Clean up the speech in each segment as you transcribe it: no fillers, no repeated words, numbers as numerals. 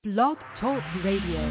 Blog Talk Radio.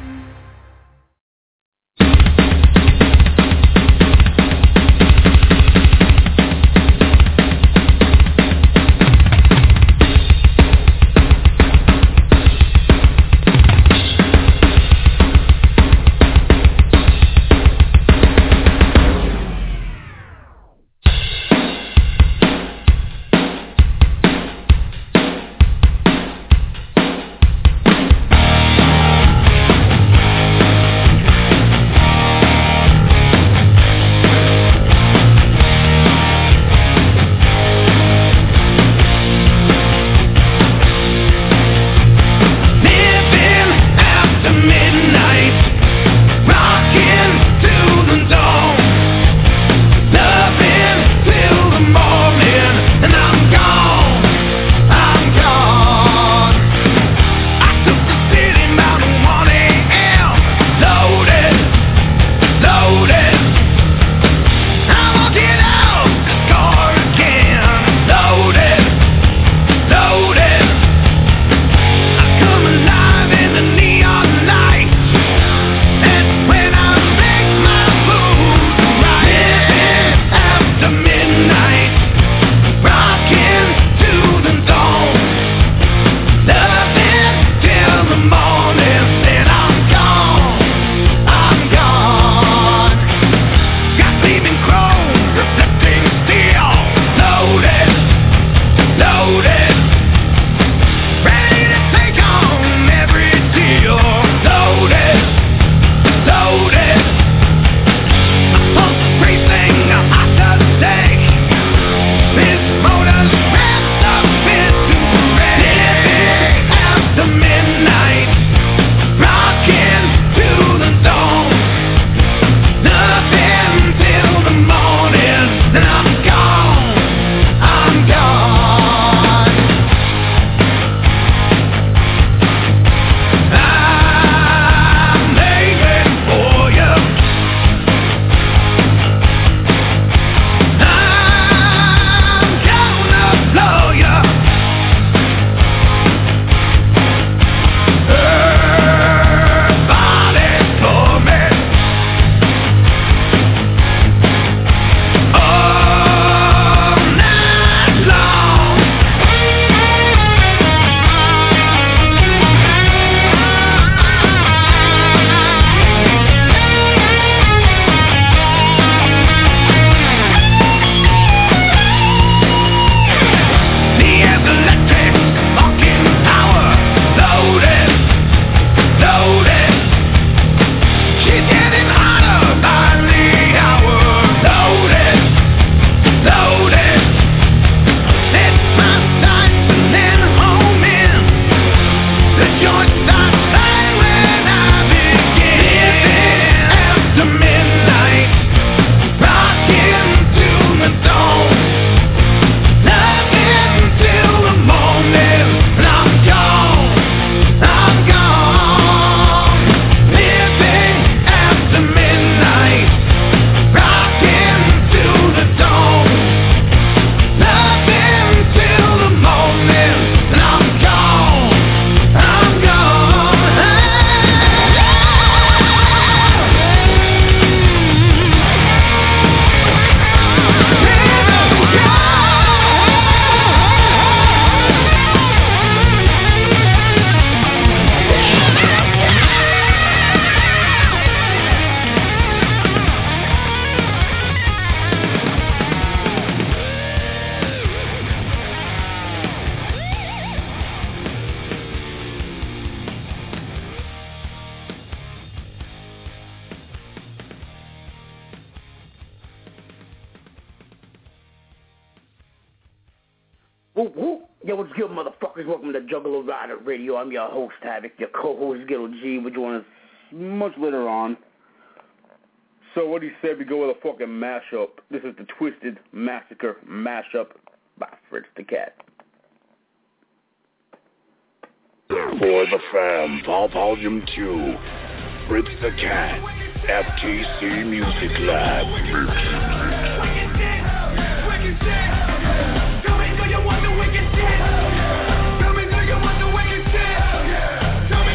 Yo, what's good, motherfuckers? Welcome to Juggalo Rider Radio. I'm your host, Havoc, your co-host, Ghetto G. We'll join us much later on. So what he said, we go with a fucking mashup. This is the Twisted Massacre mashup by Fritz the Cat. For the Fam, Volume 2, Fritz the Cat, FTC Music Lab. Tell me, do you want the wicked shit? Tell me, do you want the wicked shit? Tell me,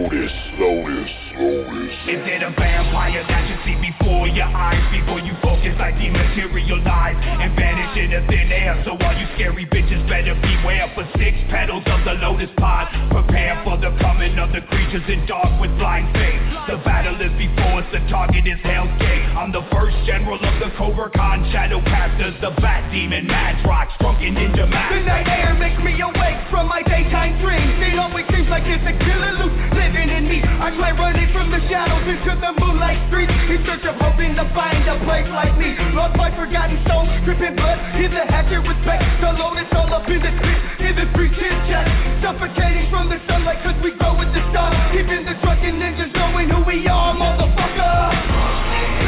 Slowness. Is it a vampire that you see before your eyes? Before you focus, I dematerialize and vanish into thin air. So all you scary bitches better beware. For 6 petals of the lotus pod, prepare for the coming of the creatures in dark with blind faith. The battle is before us, the target is Hell's Gate. I'm the first general of the Cobra Khan shadow casters, the Bat Demon, Madrox, drunken ninja master. The night air makes me awake from my daytime dreams. It always seems like there's a killer loose living in me. I try running from the shadows into the moonlight streets, in search of hoping to find a place like me. Lost my forgotten soul, dripping blood in the hatchet respect. The lotus all up in the pit, in the free chin check. Suffocating from the sunlight cause we go with the stars. Even the drunken ninjas knowing who we are, motherfucker.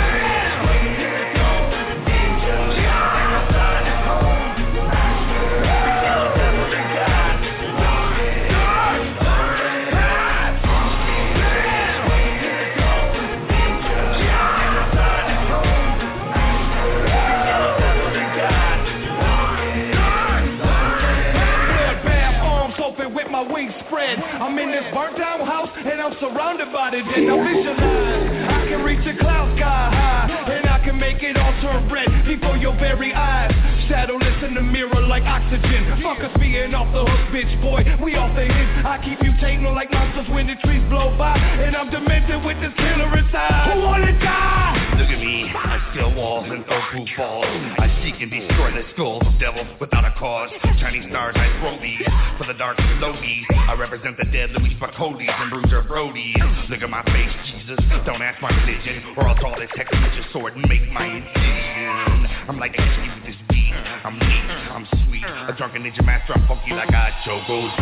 Wings spread. I'm in this burnt down house and I'm surrounded by the dead. Now visualize, I can reach the clouds sky high, and I can make it all turn red before your very eyes. Shadowless in the mirror like oxygen. Fuck us being off the hook, bitch boy. We off the hits. I keep you taking like monsters when the trees blow by, and I'm demented with this killer inside. Who wanna die? Look at me, I scale walls and throw through falls. I seek and destroy the skulls of devils without a cause. Chinese stars, I throw these for the dark and low. I represent the dead Louis Spacolis and Bruiser Brody. Look at my face, Jesus, don't ask my religion, or I'll draw this text with your sword and make my incision. I'm like a kid with this beat, I'm neat, I'm sweet. A drunken ninja master, I'm funky like I Choco's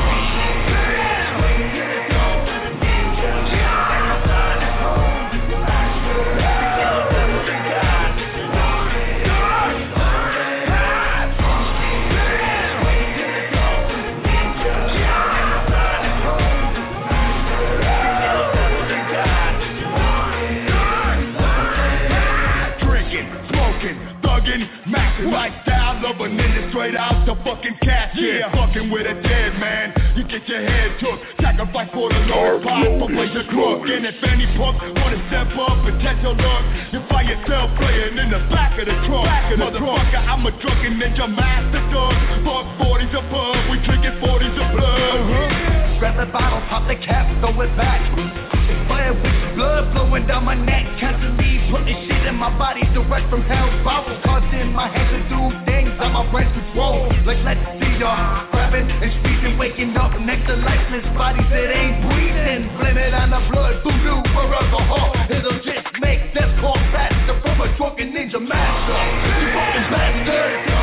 lifestyle of a ninja straight out the fucking casket. Yeah. Fucking with a dead man, you get your head took. Sacrifice for the Lord's pop, for the crook. And if any punk wanna step up and test your luck, you find yourself playing in the back of the truck. Motherfucker, I'm a drunken ninja master dog. Fuck 40s a pub, we drinking 40s of blood. Grab the bottle, pop the cap, throw it back. Fire with blood flowing down my neck, constantly putting shit in my body direct from hell's bowels, causing my head to do things that my brain control. Like let's see y'all grabbing and squeezing, waking up next to lifeless bodies that ain't breathing. Blame it on the blood, voodoo or alcohol. It'll just make death call faster from a drunken ninja master. You fucking bastard.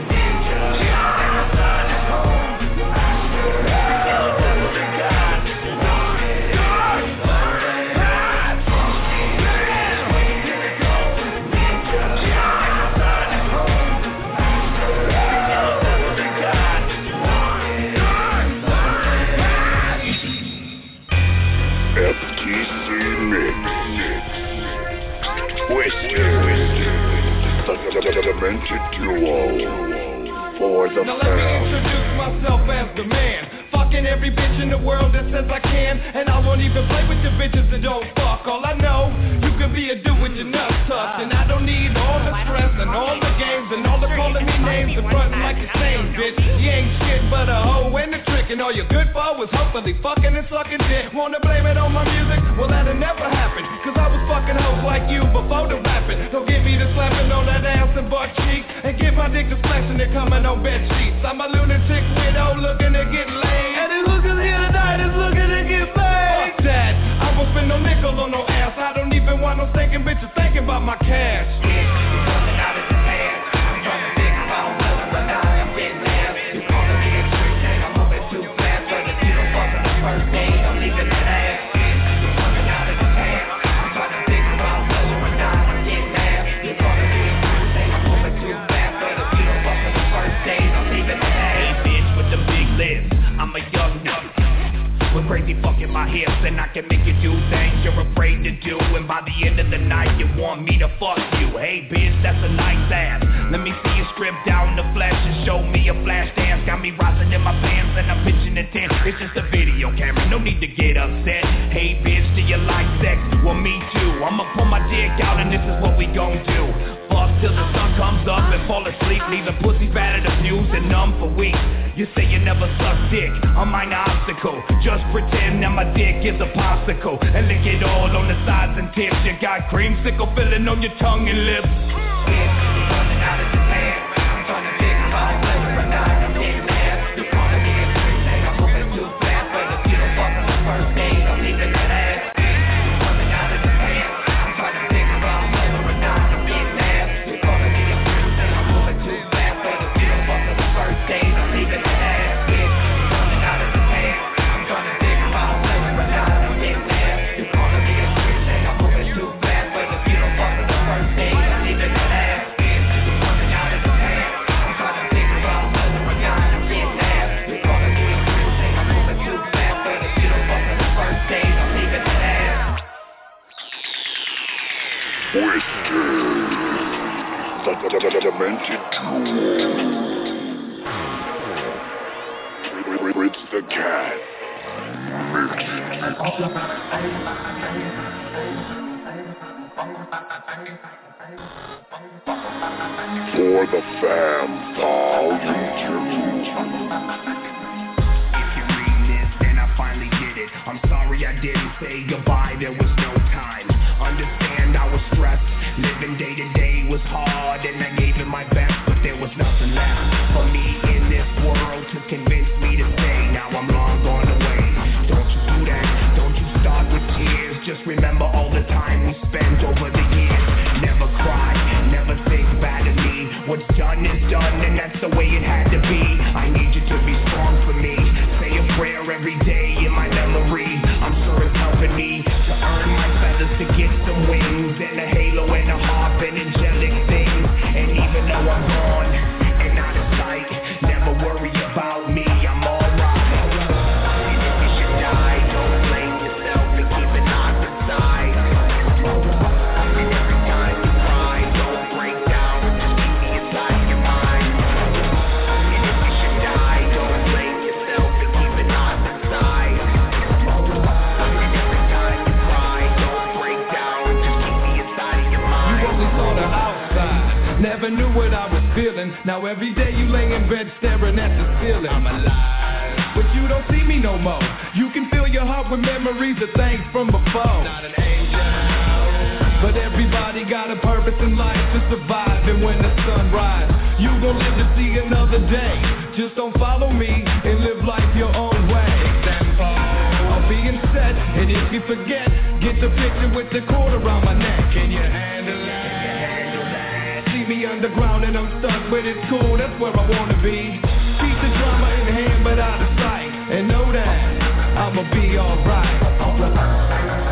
Demented duo for the now let me introduce myself as the man. Fucking every bitch in the world that says I can, and I won't even play with the bitches that don't fuck. All I know, you can be a dude with your nuts tucked, and I don't need all the stress and all the games and all the calling me names and frontin' like the same bitch. You ain't shit but a hoe and a trick, and all you're good for was hopefully fucking and sucking dick. Wanna blame it on my music? Well, that'll never happen, cause I was fucking hoes like you before the rapping. So give me the slapping on that ass and butt cheek, and give my dick the splashing and coming on bed sheets. I'm a lunatic widow looking to get laid, and this hooker's here tonight is looking to get paid. Fuck that, I won't spend no nickel on no ass. I don't even want no thinking bitches thinking about my cash. Crazy fucking my hips, and I can make you do things you're afraid to do. And by the end of the night, you want me to fuck you. Hey bitch, that's a nice ass. Let me see you strip down the flesh and show me a flash dance. Got me rising in my pants and I'm pitching a tent. It's just a video camera, no need to get upset. Hey bitch, do you like sex? Well me too. I'ma pull my dick out and this is what we gon' do. Fuck till the sun comes up and fall asleep, leaving pussies battered, abused and numb for weeks. You say you never suck dick, a minor obstacle. Just pretend that my dick is a popsicle and lick it all on the sides and tips. You got creamsicle filling on your tongue and lips. Running out of Japan, I'm trying to think about flavor, but now I'm getting mad. You calling me a freak, saying I'm moving too fast, but if you don't fuck on the first date, I'm leaving that ass. Running out of Japan, I'm trying to think about flavor, but now I'm getting mad. You calling me a freak, saying I'm moving too fast, but if you don't fuck on the first date, I'm leaving that ass. Running out of Japan, I'm trying to think about flavor, but now I'm getting mad. You calling me a freak, saying I'm moving too fast, but if you don't fuck on the first date, I'm leaving that ass. Twisted, the demented duo. It's the cat. For the Fam Volume 2. If you read this, then I finally did it. I'm sorry I didn't say goodbye, there was no time. Understand I was stressed, living day to day was hard, and I gave it my best, but there was nothing left for me in this world to convince me to stay. Now I'm long gone away. Don't you do that, don't you start with tears. Just remember all the time we spent over the years. Never cry, never think bad of me. What's done is done, and that's the way it had to be. I need you to be strong for me. Say a prayer every day in my memory. I'm sure it's helping me to earn my feathers, to get some wings and a halo and a harp and angelic things. And even though I'm gone and out of sight, never worry about me, I'm alright. And if you should die, don't blame yourself and keep it locked inside. And every time you cry, don't break down, just keep me inside your mind. And if you should die, don't blame yourself and keep it locked inside. And every time you cry, don't break down, just keep me inside your mind. You only saw the outside, never knew what I was feeling. Now every day you lay in bed staring at the ceiling. I'm alive, but you don't see me no more. You can fill your heart with memories of things from before. Not an angel, but everybody got a purpose in life to survive. And when the sun rises, you gon' live to see another day. Just don't follow me and live life your own way. Example, I'm being set, and if you forget, get the picture with the cord around my neck. Can you handle that? See me underground and I'm stuck, but it's cool, that's where I wanna be. Keep the drama in hand but out of sight, and know that I'ma be alright.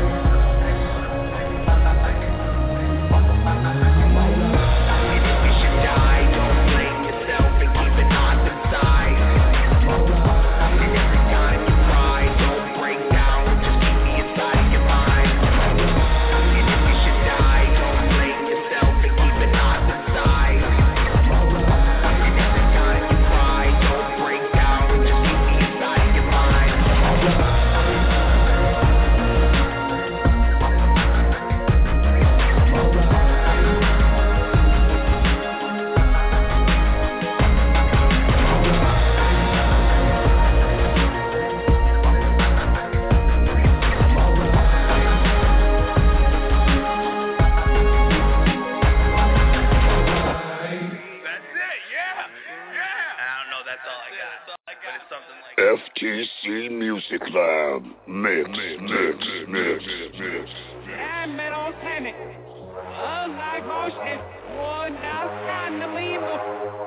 FTC Music Lab. Mix. I'm metal panic. Like motion. One outside the lever.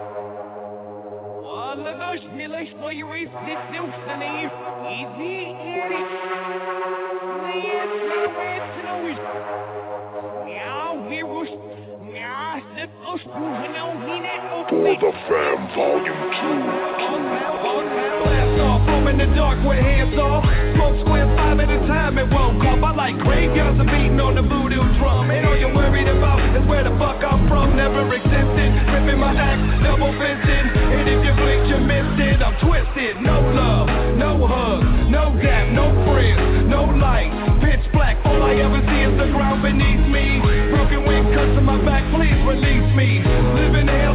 One of those nillish for your race. This dukes the name. Easy, Eddie. Please, no way to know it. Meow, we was. Meow, sit us to know he that. For the Fam Volume 2. I'm in the dark with hands off. Smoke square 5 at a time, it won't come. I like graveyards and beating on the voodoo drum. Ain't all you're worried about is where the fuck I'm from. Never existed, ripping my act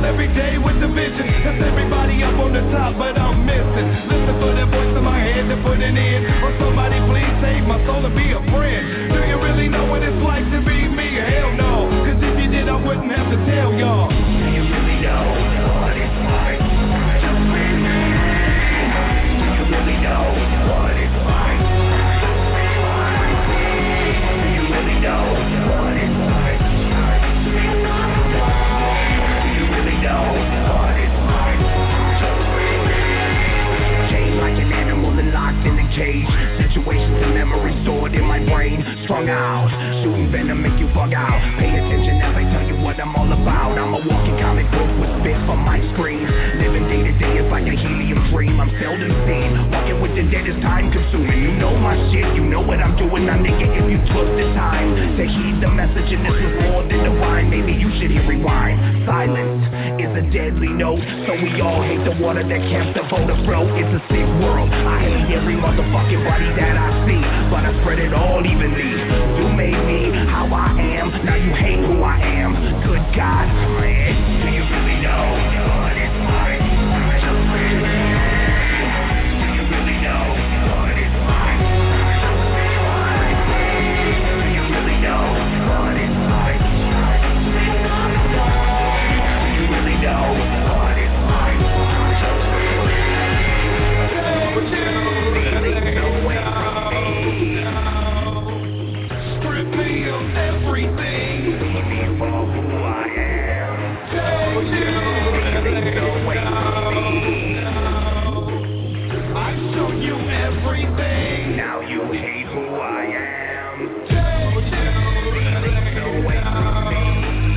every day with the vision. That's everybody up on the top, but I'm missing. Listen for that voice in my head to put it in. Or somebody please save my soul and be a friend. Do you really know what it's like to be me? Hell no, cause if you did I wouldn't have to tell y'all. Do you really know what it's like to be me? Do you really know what it's like to be what I see? Do you really know what it's like to be what? Do you really know what it's like to be me? Chained like an animal and locked in a cage. Situations and memories stored in my brain. Strung out, shooting venom make you bug out. Pay attention as I tell you what I'm all about. I'm a walking comic book with spit from my screen. Living day to day is like a helium dream. I'm seldom seen. Walking with the dead is time consuming. You know my shit, you know what I'm doing. Now nigga, if you took the time to heed the message and this was more than divine, maybe you should hit rewind. Silence is a deadly note, so we all hate the water that camps the vote afloat. It's a sick world. I hate every motherfucking body that I see, but I spread it all evenly. You made me how I am, now you hate who I am. Good God, man, do you really know what it's like to be me? Do you really know what it's like to be what I see? Do you really know what it's like to be what? Do you really know what it's like to be me? Do you really know everything? Strip me of everything. See me for who I am. Do you really know everything? I show you everything. Now you hate who I am. Do you really know everything?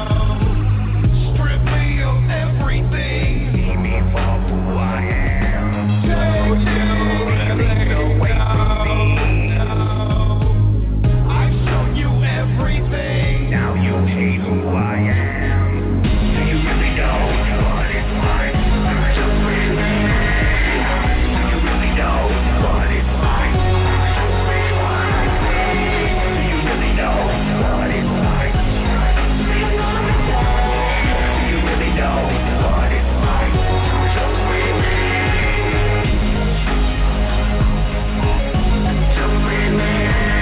Strip me of everything. See me for who I am. Do you really know everything? I show you everything. Now you hate who I am. Do you really know what it's like to be me? Do you really know what it's like to be what I see? Do you really know what it's like to be what I want? Do you really know what it's like to be me? To be me.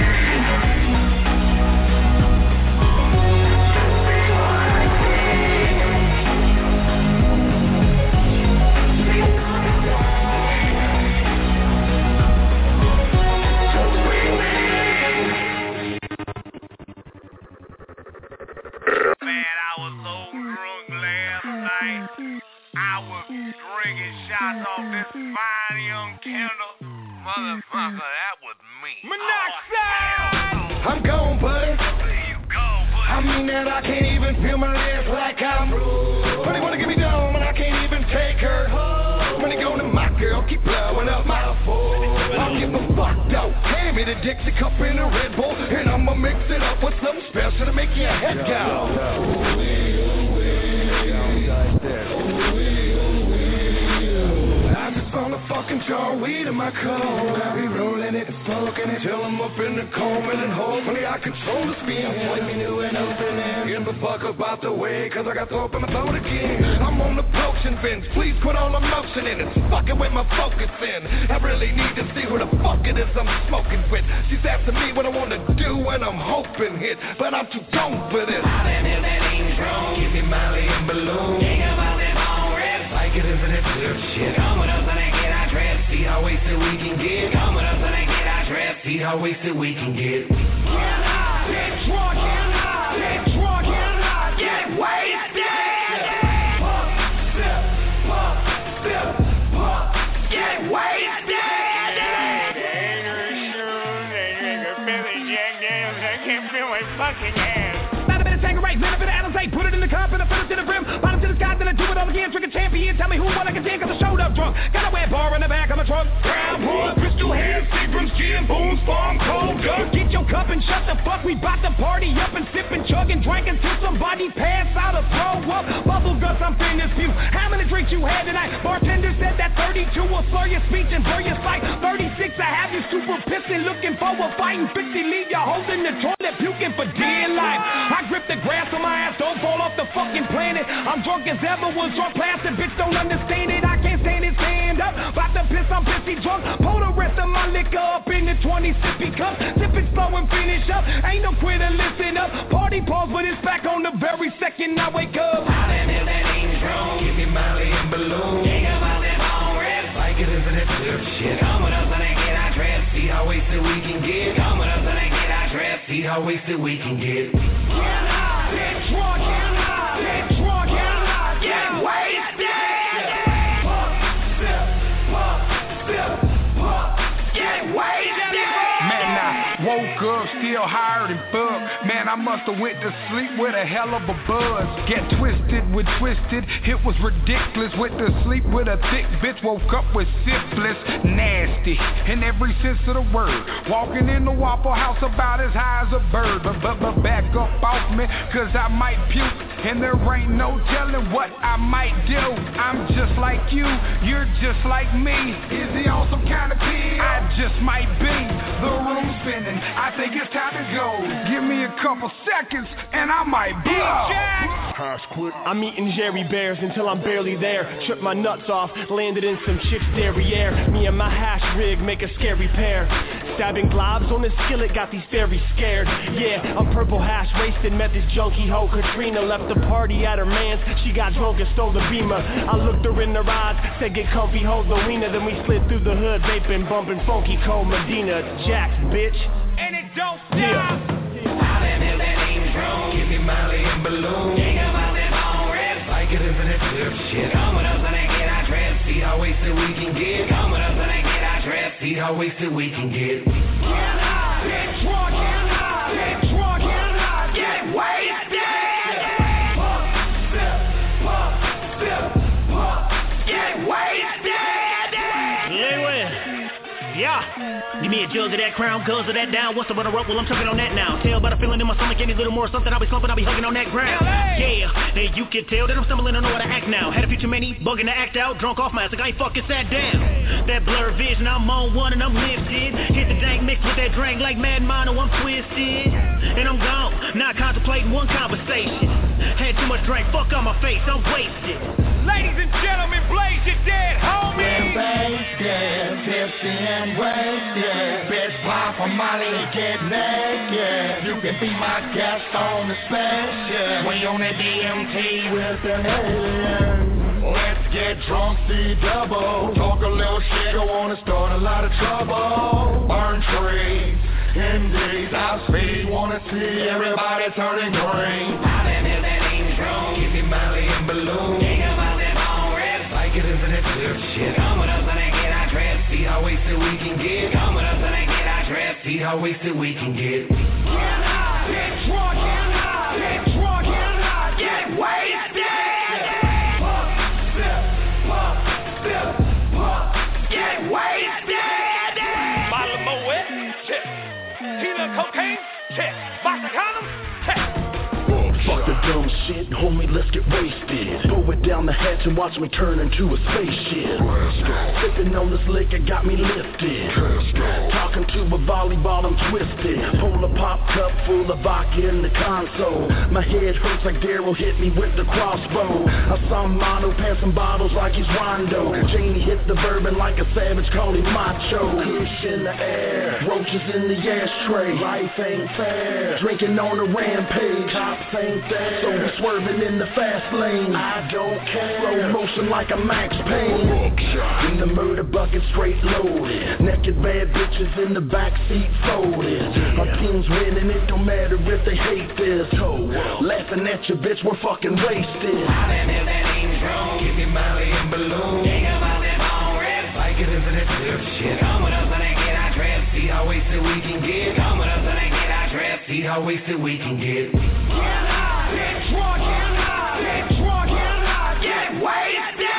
Man, I was so drunk last night. I was drinking shots off this fine young Kendall. Motherfucker, that was me. Monoxide! I'm gone, buddy. You go, buddy. I mean that I can't even feel my legs like I'm. Honey wanna get me down, and I can't even take her. When they go to my girl, keep blowing up my phone. I'll give a fuck though. Hand me the Dixie cup in a Red Bull, and I'ma mix it up with something special to make your head go. I just found a fucking jar of weed in my car. I'll be rolling it and smoking it till I'm up in the coma, and hopefully I control the speed. Point me new and opening. Give a fuck about the way, cause I got to open my throat again. I'm on the potion bench, please put all the motion in. It's fucking with my focus in. I really need to see who the fuck it is I'm smoking with. She's asking me what I wanna do and I'm hoping hit, but I'm too dumb for this. All that is that ain't strong. Give me Molly and Balloon. Think about them all rest. Like it isn't it good shit. Come with us and then get our dress. See how wasted we can get. Come with us and then get our dress. See how wasted we can get. Get high, get drunk, get high, get drunk, get high, get wasted. Pump, sip, get wasted. I can't feel my fucking hands. Not a bit of Tanqueray, not a bit of Alizé. Put it in the cup and I fill it to the brim. Bottom to the sky, then I do it all again. Trick a champion, tell me who won I can take, cause I showed up drunk. Got a wet bar in the back of my trunk. Crown, port, crystal head, Seagram's gin, Boone's Farm, cold gun. Get your cup and and shut the fuck. We bout to party up and sip and chug and drink until somebody pass out or throw up. Bubble guts, I'm finished few. How many drinks you had tonight? Bartender said that 32 will slur your speech and blur your sight. 36, I have you super pissed and looking for a fighting. 50, leave you holding the toilet, puking for dear life. I grip the grass on my ass, don't fall off the fucking planet. I'm drunk as ever, was drunk plastic, bitch don't understand it. I can't stand it, stand up. About to piss, I'm pissy drunk. Pour the rest of my liquor up in the 20 sippy cup. Sip it slow and finish up. Ain't no quitter, listen up. Party pause, but it's back on the very second I wake up. I done hit that intro. Give me Molly and Balloon. Think about them on rap. Like it isn't it flip shit. Come with us and I get our trap. See how wasted we can get. Come with us and I get our trap. See how wasted we can get. Get high, get drunk, get high, get drunk, get high, get wasted. Pop, sip, pop, sip, pop, get wasted. Man, I woke up still higher than fuck. Man, I must have went to sleep with a hell of a buzz. Get twisted with twisted, it was ridiculous. Went to sleep with a thick bitch, woke up with syphilis. Nasty, in every sense of the word. Walking in the Waffle House about as high as a bird. But back up off me, cause I might puke. And there ain't no telling what I might do. I'm just like you, you're just like me. Is he on some kind of pill? I just might be. The room's spinning, I think it's time to go. Give me a couple seconds and I might blow. I'm eating Jerry Bears until I'm barely there. Tripped my nuts off, landed in some chick's derriere. Me and my hash rig make a scary pair. Stabbing globs on the skillet got these fairies scared. Yeah, I'm purple hash wasted, met this junkie hoe Katrina. Left the party at her man's, she got drunk and stole the Beamer. I looked her in the eyes, said get comfy, hold the wiener. Then we slid through the hood, vaping, bumping funky cold Medina. Jax, bitch. And it don't stop. I done hit that intro. Give me Molly and Balloon. Think about them on rap. Like it isn't it flip shit. Come with us and I get our trap. See how wasted we can get. Come with us and I get our trap. See how wasted we can get. Get high, get drunk, get high, get drunk, get high, get wasted. Pop, sip, pop, sip, pop, get wasted. Yeah. Give me a jug of that Crown, guzzle that down. What's up on the rope? Well, I'm chugging on that now. Tell by the feeling in my stomach, any little more something, I'll be slumping, I'll be hugging on that ground. Yeah, and you can tell that I'm stumbling, I know how to act now. Had a few too many, bugging to act out, drunk off my ass like I ain't fucking sat down. That blurred vision, I'm on one and I'm lifted. Hit the dank mix with that drink like Mad Mono, I'm twisted. And I'm gone, not contemplating one conversation. Had too much drink, fuck on my face, I'm wasted. Ladies and gentlemen, blaze your dead homie. We're wasted, tipsy and wasted. Bitch, pop for Molly and get naked. You can be my guest on the spaceship. We on that DMT with an alien. Let's get drunk, see double. Talk a little shit, don't wanna start a lot of trouble. Burn trees, in these house speed. Wanna see everybody turning green. I done hit that intro. Give me Molly and Balloon. Think about them on rap. Like it isn't it flip shit. Come with us and I get our trap. See how wasted we can get. Come with us and I get our trap. See how wasted we can get. Get high, get drunk, get high, get drunk, get high, get wasted. Pop, sip, pop, sip, pop, get wasted. Bottle of Moet, check. Kilo cocaine, check. Box of condoms, check. Fuck the dumb shit, homie, let's get wasted. Pull it down the hatch and watch me turn into a spaceship. Sipping on this liquor got me lifted. Talking to a volleyball, I'm twisted. Pull a pop cup full of vodka in the console. My head hurts like Daryl hit me with the crossbow. I saw Mono passing bottles like he's Rondo. Janie hit the bourbon like a savage, call him macho. Kush in the air, roaches in the ashtray. Life ain't fair, drinking on a rampage. Cops ain't there, so we swerving in the fast lane. I don't care, slow motion like a Max Payne. In the murder bucket straight loaded. Naked bad bitches in the backseat folded. Our team's winning, it don't matter if they hate this. Laughing at your bitch, we're fucking wasted. I done hit that intro. Give me Molly and Balloon. Think about them on rap. Like it isn't it flip shit. Come with us and I get our trap. See how wasted we can get. Come with us and I get our trap. See how wasted we can get. Get high, get drunk, get high, get drunk, get high, get wasted.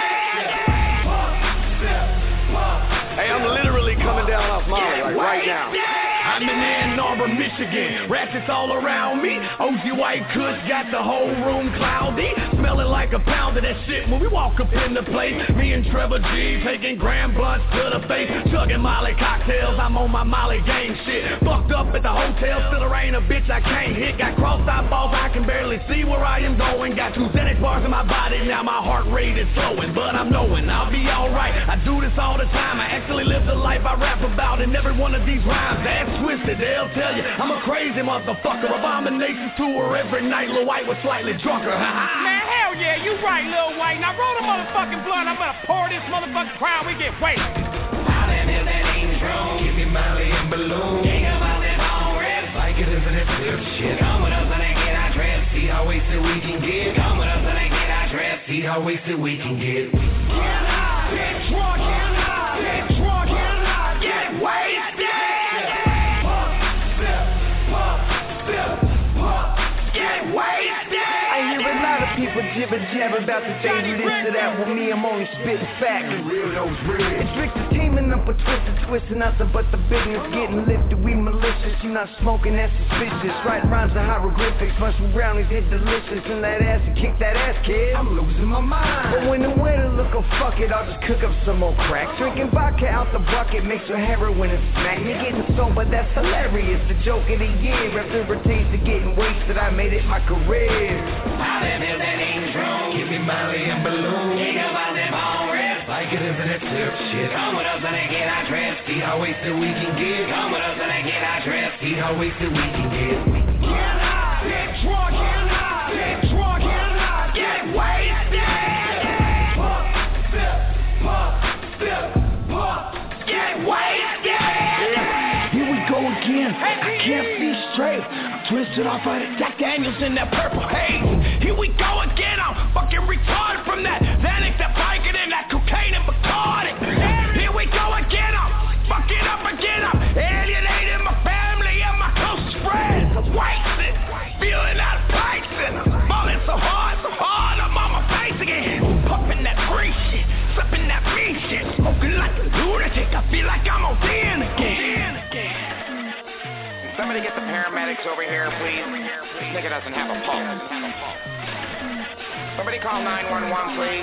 Pop, sip, pop. Hey, I'm literally coming down off Molly like right now. I'm in Ann Arbor, of Michigan. Ratchets all around me. OG White Kush got the whole room cloudy. Smelling like a pound of that shit when we walk up in the place. Me and Trevor G taking grand blunts to the face. Chugging Molly cocktails, I'm on my Molly gang shit. Fucked up at the hotel, still there ain't a bitch I can't hit. Got crossed out balls, I can barely see where I am going. Got 2 Xanax bars in my body, now my heart rate is slowing. But I'm knowing I'll be alright. I do this all the time. I actually live the life I rap about in every one of these rhymes. That's twisted, they'll tell you I'm a crazy motherfucker. Abominations tour every night. Lil White was slightly drunker. Man, hell yeah, you right, Lil White. Now roll the motherfucking blunt. I'm gonna pour this motherfucking crown. We get wasted. All them is that ain't strong. Give me Molly and Balloon. King about them all reps. Like it is in that flip shit. Come with us and I get our dress. See how wasted we can get. Come with us and I get our dress. See how wasted we can get. Get high, get drunk, get high, get drunk, get high, get wasted. Pump, sip, pump, sip, pump, get wasted. I hear a lot of people jibber jabber about the things you listed out. With me, I'm only spitting facts. Real those real. It's Victor teaming up with twisting nothing but the business getting lifted. We malicious, you not smoking, that's suspicious. Write rhymes and hieroglyphics, mushroom brownies hit delicious. And that ass and kick that ass, kid. I'm losing my mind. But when the winter look a fuck it, I'll just cook up some more crack. Drinking vodka out the bucket makes your heroin and smack. You're getting sober, that's hilarious. The joke of the year, after a taste of getting wasted, I made it my career. All them is that ain't strong. Give me Molly and Balloon. King about them all reps. Like it is in that flip shit. Come with us and I get our dress. See how wasted we can get. Come with us and I get our dress. See how wasted we can get. Get high, get drunk, get high, get drunk, get high, get wasted. Pump, sip, pump, sip, pump, get wasted. Here we go again. I can't see straight. I'm twisted off of the Jack Daniels in that purple haze. Here we go again. I'm fucking retarded from that Xanax, that Vicodin, and that cocaine and Bacardi. Here we go again. I'm fucking up again. I'm alienating my family and my closest friends. I'm wasted, feeling out of place, and I'm falling so hard, I'm on my face again. Puffing that free shit, sipping that mean shit, smoking like a lunatic. I feel like I'm on den again. Somebody get the paramedics over here, please. This nigga doesn't have a pulse. Somebody call 911, please.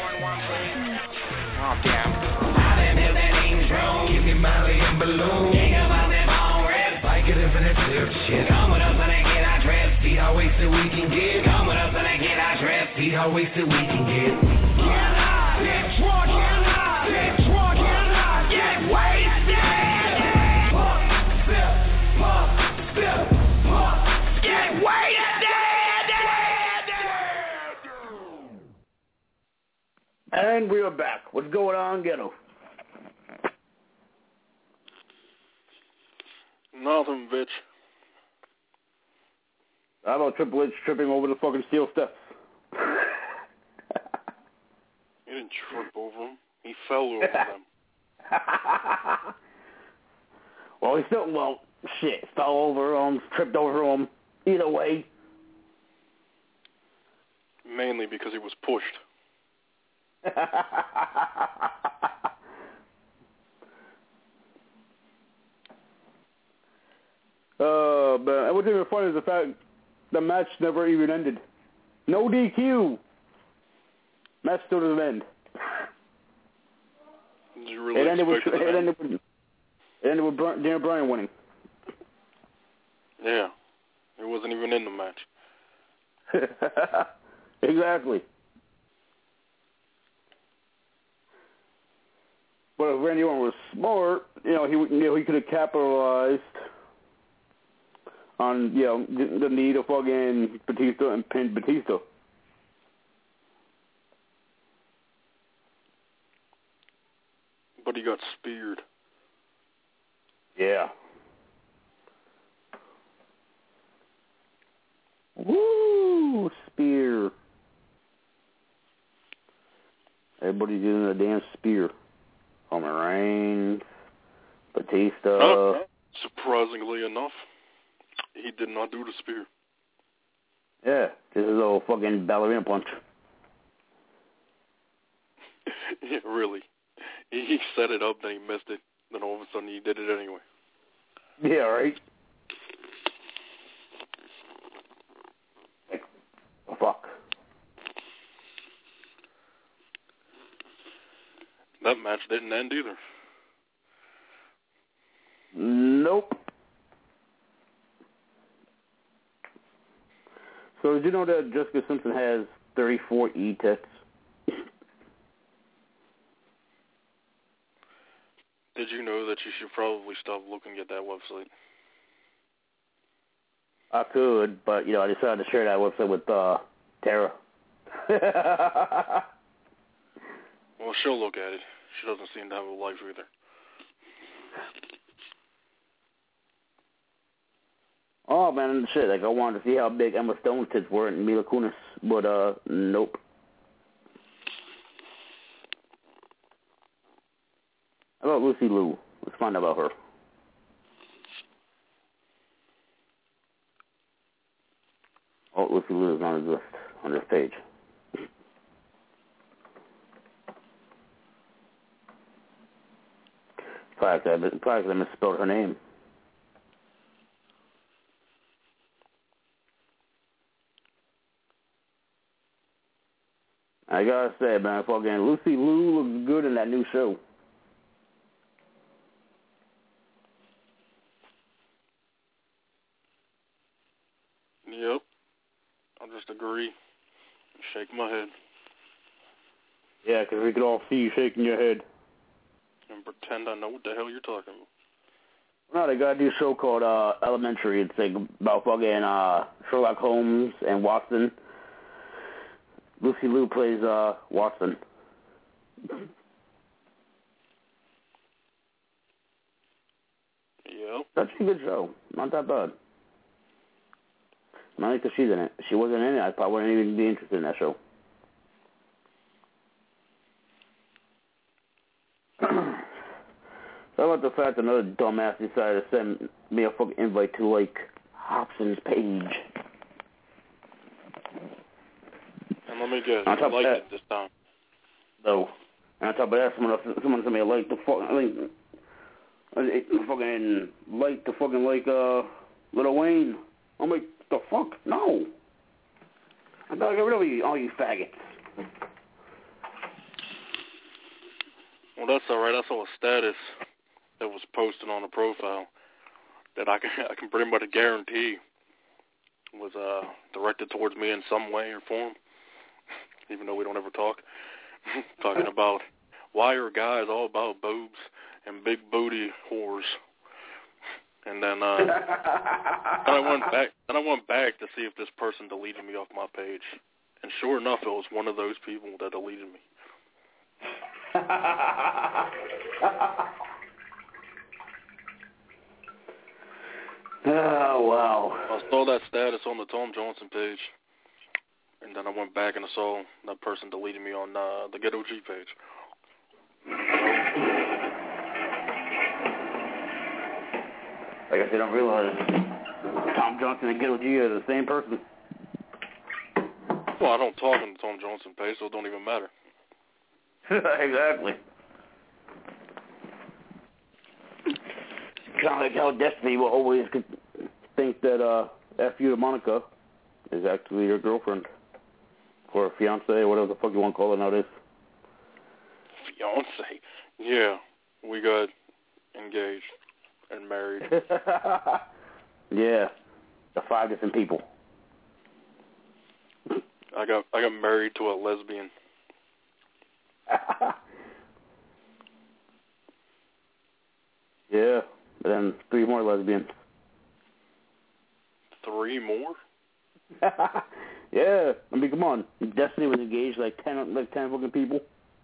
Oh, damn. All them is that ain't strong. Give me Molly and Balloon. King about them all reps. Like it is in that flip shit. Come with us and I get our dress. See how wasted we can get. Come with us and I get our dress. See how wasted we can get. Get high, get drunk, get high, get drunk, get high, get wasted. Pump, sip, pump, sip, pump, get wasted. And we are back. What's going on, Ghetto? Nothing, bitch. How about Triple H tripping over the fucking steel steps? He didn't trip over them. He fell over them. Well, he still, fell over them, tripped over them. Either way. Mainly because he was pushed. But what's even funny is the fact the match never even ended. No DQ. Match still doesn't end. Did you really it ended with Daniel Bryan winning. Yeah. It wasn't even in the match. Exactly. But if Randy Orton was smart, he could have capitalized on the need of fucking Batista and pinned Batista. But he got speared. Yeah. Woo! Spear. Everybody's using a damn spear. Roman Reigns, Batista. Surprisingly enough, he did not do the spear. Yeah, this is a little fucking ballerina punch. Yeah, really. He set it up, then he missed it. Then all of a sudden he did it anyway. Yeah, right. That match didn't end either. Nope. So did you know that Jessica Simpson has 34 E-tits? Did you know that you should probably stop looking at that website? I could, but, I decided to share that website with Tara. Well, she'll look at it. She doesn't seem to have a life either. Oh, man, shit, I wanted to see how big Emma Stone's tits were and Mila Kunis, but, nope. How about Lucy Liu? Let's find out about her. Oh, Lucy Liu does not exist on this page. Probably I misspelled her name. I gotta say, man, fucking Lucy Liu looks good in that new show. Yep. I'll just agree. Shake my head. Yeah, because we could all see you shaking your head. And pretend I know what the hell you're talking about. No, they got a new show called Elementary. It's like about fucking Sherlock Holmes and Watson. Lucy Liu plays Watson. Yep. That's a good show. Not that bad. Not like that she's in it. If she wasn't in it, I probably wouldn't even be interested in that show. How about the fact that another dumbass decided to send me a fucking invite to, like, Hobson's page? And let me guess, you liked it this time. No. And on top of that, someone sent me a like to fucking, Lil Wayne. I'm like, the fuck? No. I gotta get rid of all you faggots. Well, that's all right. I saw a status that was posted on a profile that I can pretty much guarantee was directed towards me in some way or form, even though we don't ever talk. Talking about why are guys all about boobs and big booty whores. And then I went back to see if this person deleted me off my page. And sure enough, it was one of those people that deleted me. Oh, wow. I saw that status on the Tom Johnson page. And then I went back and I saw that person deleted me on the Ghetto G page. I guess they don't realize Tom Johnson and Ghetto G are the same person. Well, I don't talk on the Tom Johnson page, so it don't even matter. Exactly. Kind of like how Destiny will always think that F.U. to Monica is actually your girlfriend. Or fiance, whatever the fuck you want to call it nowadays. Fiance? Yeah, we got engaged and married. Yeah, the 5 different people. I got married to a lesbian. Yeah, and then 3 more lesbians. 3 more? Yeah, I mean, come on. Destiny was engaged like 10 fucking people.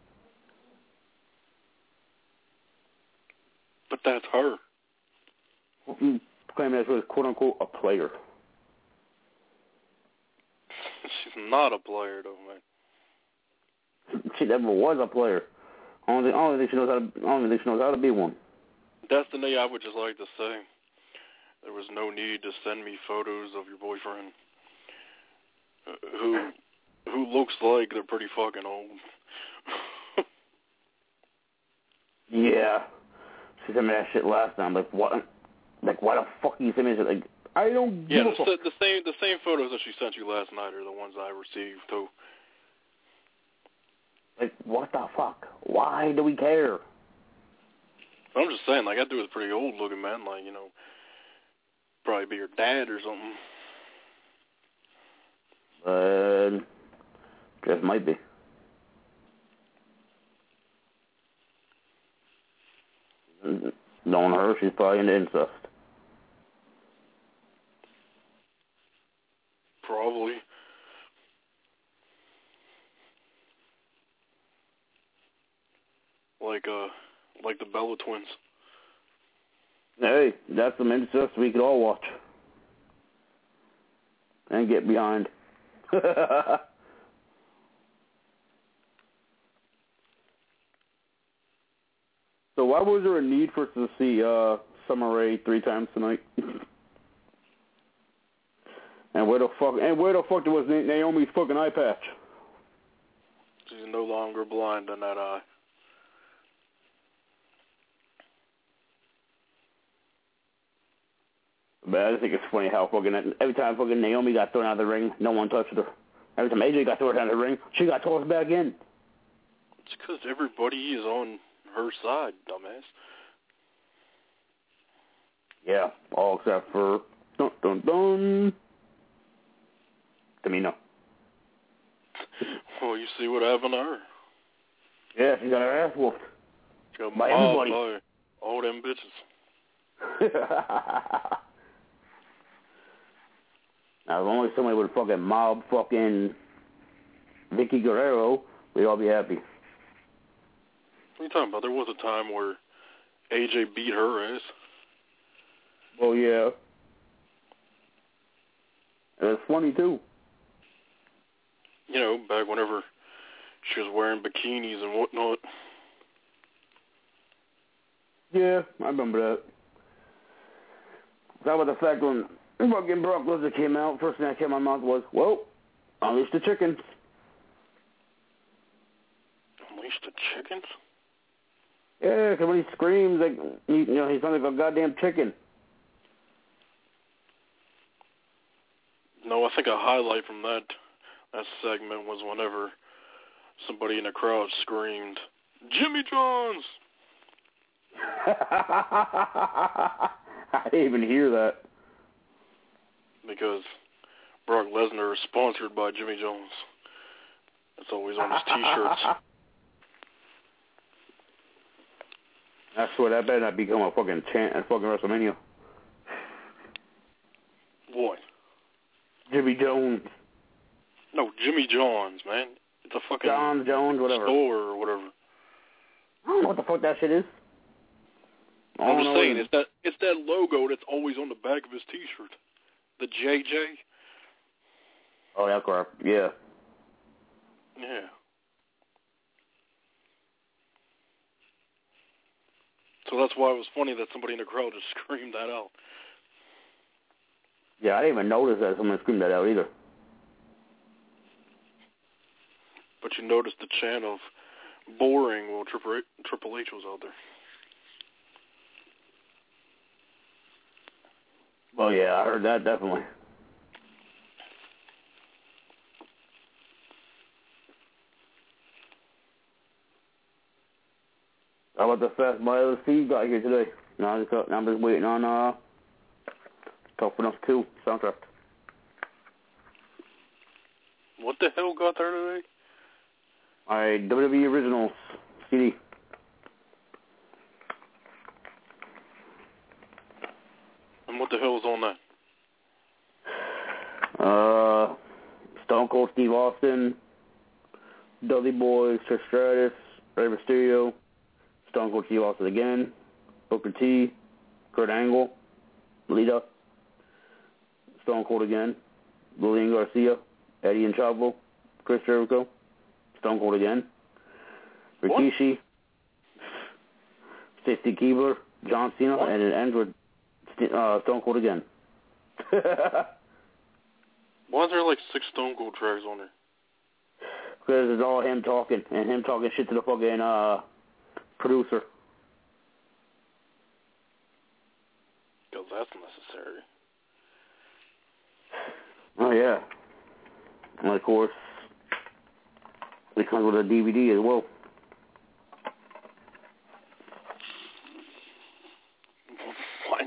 But that's her. You claim that she was quote unquote a player. She's not a player, though, man. She never was a player. Only thing she knows how to be one. Destiny, I would just like to say, there was no need to send me photos of your boyfriend, who looks like they're pretty fucking old. Yeah, she sent me that shit last time. Like what? Like why the fuck you send me that? Like I don't give a fuck. The same photos that she sent you last night are the ones I received too. Like what the fuck? Why do we care? I'm just saying, like, that dude was pretty old looking, man. Like, you know, probably be your dad or something. Just might be. Knowing her, she's probably into incest. Probably. Like the Bella twins. Hey, that's some incest we could all watch. And get behind. So why was there a need for us to see Summer Rae 3 times tonight? And where the fuck was Naomi's fucking eye patch? She's no longer blind in that eye. But I just think it's funny how fucking every time fucking Naomi got thrown out of the ring, no one touched her. Every time AJ got thrown out of the ring, she got tossed back in. It's because everybody is on her side, dumbass. Yeah, all except for Tamina. Well, you see what happened to her. Yeah, she got her ass whooped. She got by mobbed everybody. by all them bitches. Now, if only somebody would fucking mob fucking Vicky Guerrero, we'd all be happy. What are you talking about? There was a time where AJ beat her ass. Well, yeah. And it's funny, too. You know, back whenever she was wearing bikinis and whatnot. Yeah, I remember that. How about the fact when fucking Brock Lesnar came out, first thing that came out of my mouth was, well, unleash the chickens. Unleash the chickens? Yeah, because when he screams, like, he sounds like a goddamn chicken. No, I think a highlight from that segment was whenever somebody in the crowd screamed, Jimmy Johns! I didn't even hear that. Because Brock Lesnar is sponsored by Jimmy Jones. It's always on his T-shirts. I swear that better not become a fucking chant at fucking WrestleMania. What? Jimmy Jones. No, Jimmy Johns, man. It's a fucking John Jones, whatever. Store or whatever. I don't know what the fuck that shit is. I'm just saying, it's that logo that's always on the back of his T-shirt. The JJ. Oh, that crap. Yeah. Yeah. So that's why it was funny that somebody in the crowd just screamed that out. Yeah, I didn't even notice that someone screamed that out either. But you noticed the chant of boring while Triple H was out there. Well, yeah, I heard that, definitely. How about the Fast Mile Steve got here today? No, I'm just waiting on Tough Enough 2 soundtrack. What the hell got there today? Alright, WWE Originals CD. And what the hell is on that? Stone Cold Steve Austin, Dudley Boy, Trish Stratus, Rey Mysterio, Stone Cold Steve Austin again, Booker T, Kurt Angle, Lita, Stone Cold again, Lillian Garcia, Eddie and Chavo, Chris Jericho, Stone Cold again, Rikishi, Stacy Keibler, John Cena, and it ends with Stone Cold again. Why is there like 6 Stone Cold tracks on there? Because it's all him talking, and him talking shit to the fucking producer. Because that's necessary. Oh, yeah. And, of course, it comes with a DVD as well.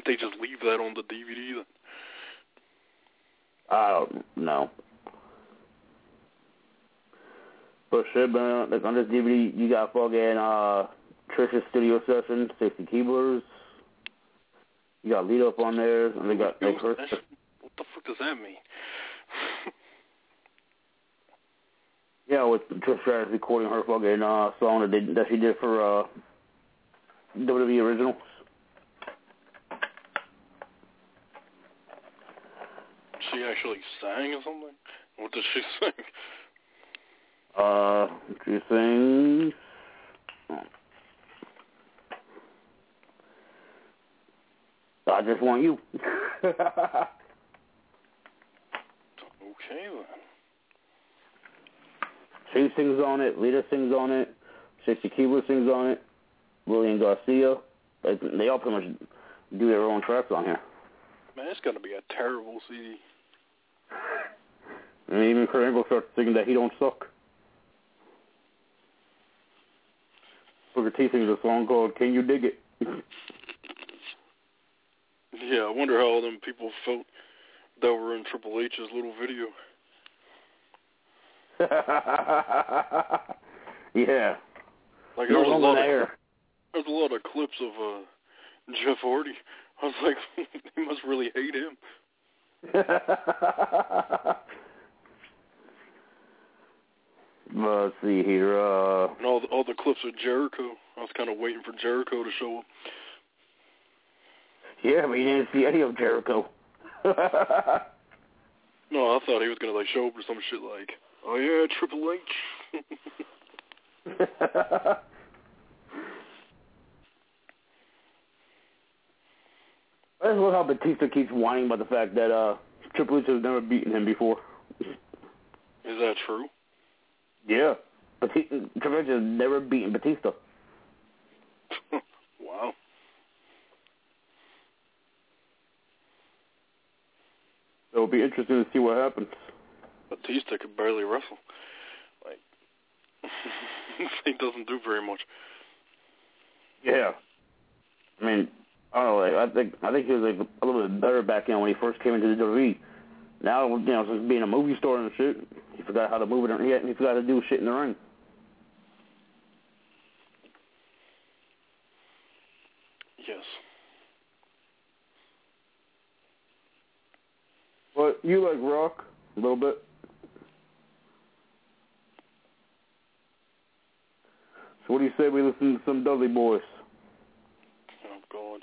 Didn't they just leave that on the DVD then? I don't know. But shit, man, like on this DVD, you got fucking Trisha's studio session, 60 Keeblers. You got Lead Up on there, and they got like her. What the fuck does that mean? Yeah, with Trish Stratus recording her fucking song that she did for WWE Originals. She actually sang or something? What does she sing? She sings. I Just Want You. Okay then. She sings on it. Lita sings on it. 60 Keebler sings on it. William Garcia. They all pretty much do their own tracks on here. Man, it's gonna be a terrible CD. And even Kurt Angle starts singing that he don't suck. Booker T sings a song called Can You Dig It? Yeah, I wonder how all them people felt that were in Triple H's little video. Yeah. Like there was a lot of clips of Jeff Hardy. I was like, they must really hate him. Let's see here. And all the clips of Jericho. I was kind of waiting for Jericho to show up. Yeah, but you didn't see any of Jericho. No, I thought he was gonna like show up or some shit like, oh yeah, Triple H. I just love how Batista keeps whining about the fact that Triple H has never beaten him before. Is that true? Yeah. Triple H has never beaten Batista. Wow. It'll be interesting to see what happens. Batista could barely wrestle. Like, he doesn't do very much. Yeah. I mean, I don't know. Like, I think he was like a little bit better back then when he first came into the WWE. Now, you know, since being a movie star and shit, he forgot how to move it. He forgot to do shit in the ring. Yes. But you like rock a little bit. So what do you say we listen to some Dudley Boys? Oh, God.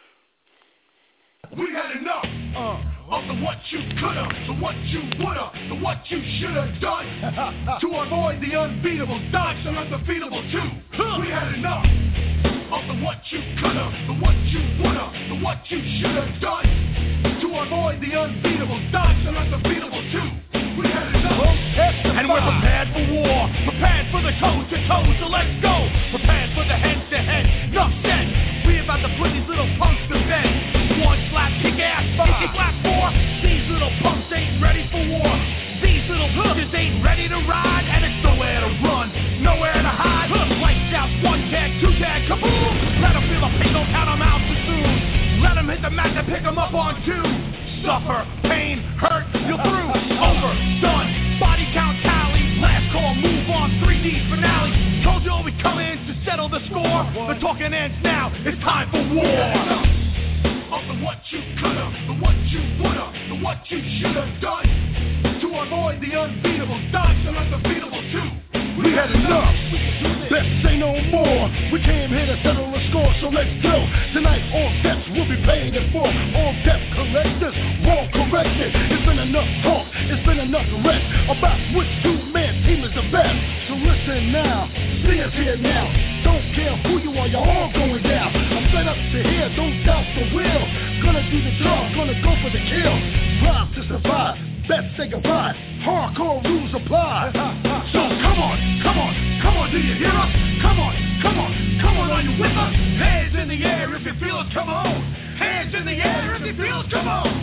We had enough of the what you coulda, the what you woulda, the what you shoulda done to avoid the unbeatable, dodge the undefeatable too. We had enough of the what you coulda, the what you woulda, the what you shoulda done to avoid the unbeatable, dodge the undefeatable too. We had enough. And we're prepared for war, prepared for the toe-to-toe, so let's go. Prepared for the head-to-head, enough said. We about to put these little punks to bed. One slap, kick ass, slap four. These little punks ain't ready for war. These little bitches ain't ready to ride, and it's nowhere to run, nowhere to hide. Lights out, one tag, two tag, kaboom. Let them feel the pain, don't count them out too soon. Let them hit the mat and pick them up on two. Suffer, pain, hurt, you're through, over, done. Body count tally, last call, move on, 3D finale. Told you we come in to settle the score. The talking ends now, it's time for war. Of the what you coulda, the what you woulda, the what you shoulda done to avoid the unbeatable, dodge the undefeatable too. We had enough. Best say no more. We came here to settle the score, so let's go. Tonight all debts will be paid in full. All debt collectors won't correct it. It's been enough talk, it's been enough rest about which two-man team is the best. So listen now, see us here now. Don't care who you are, you're all going down. I'm set up to here, don't doubt the will. Gonna do the job, gonna go for the kill. Drive to survive, best say goodbye. Hardcore rules apply. So come on, do you hear us? Come on, are you with us? Hands in the air if you feel it, come on. Hands in the air if you feel it, come on.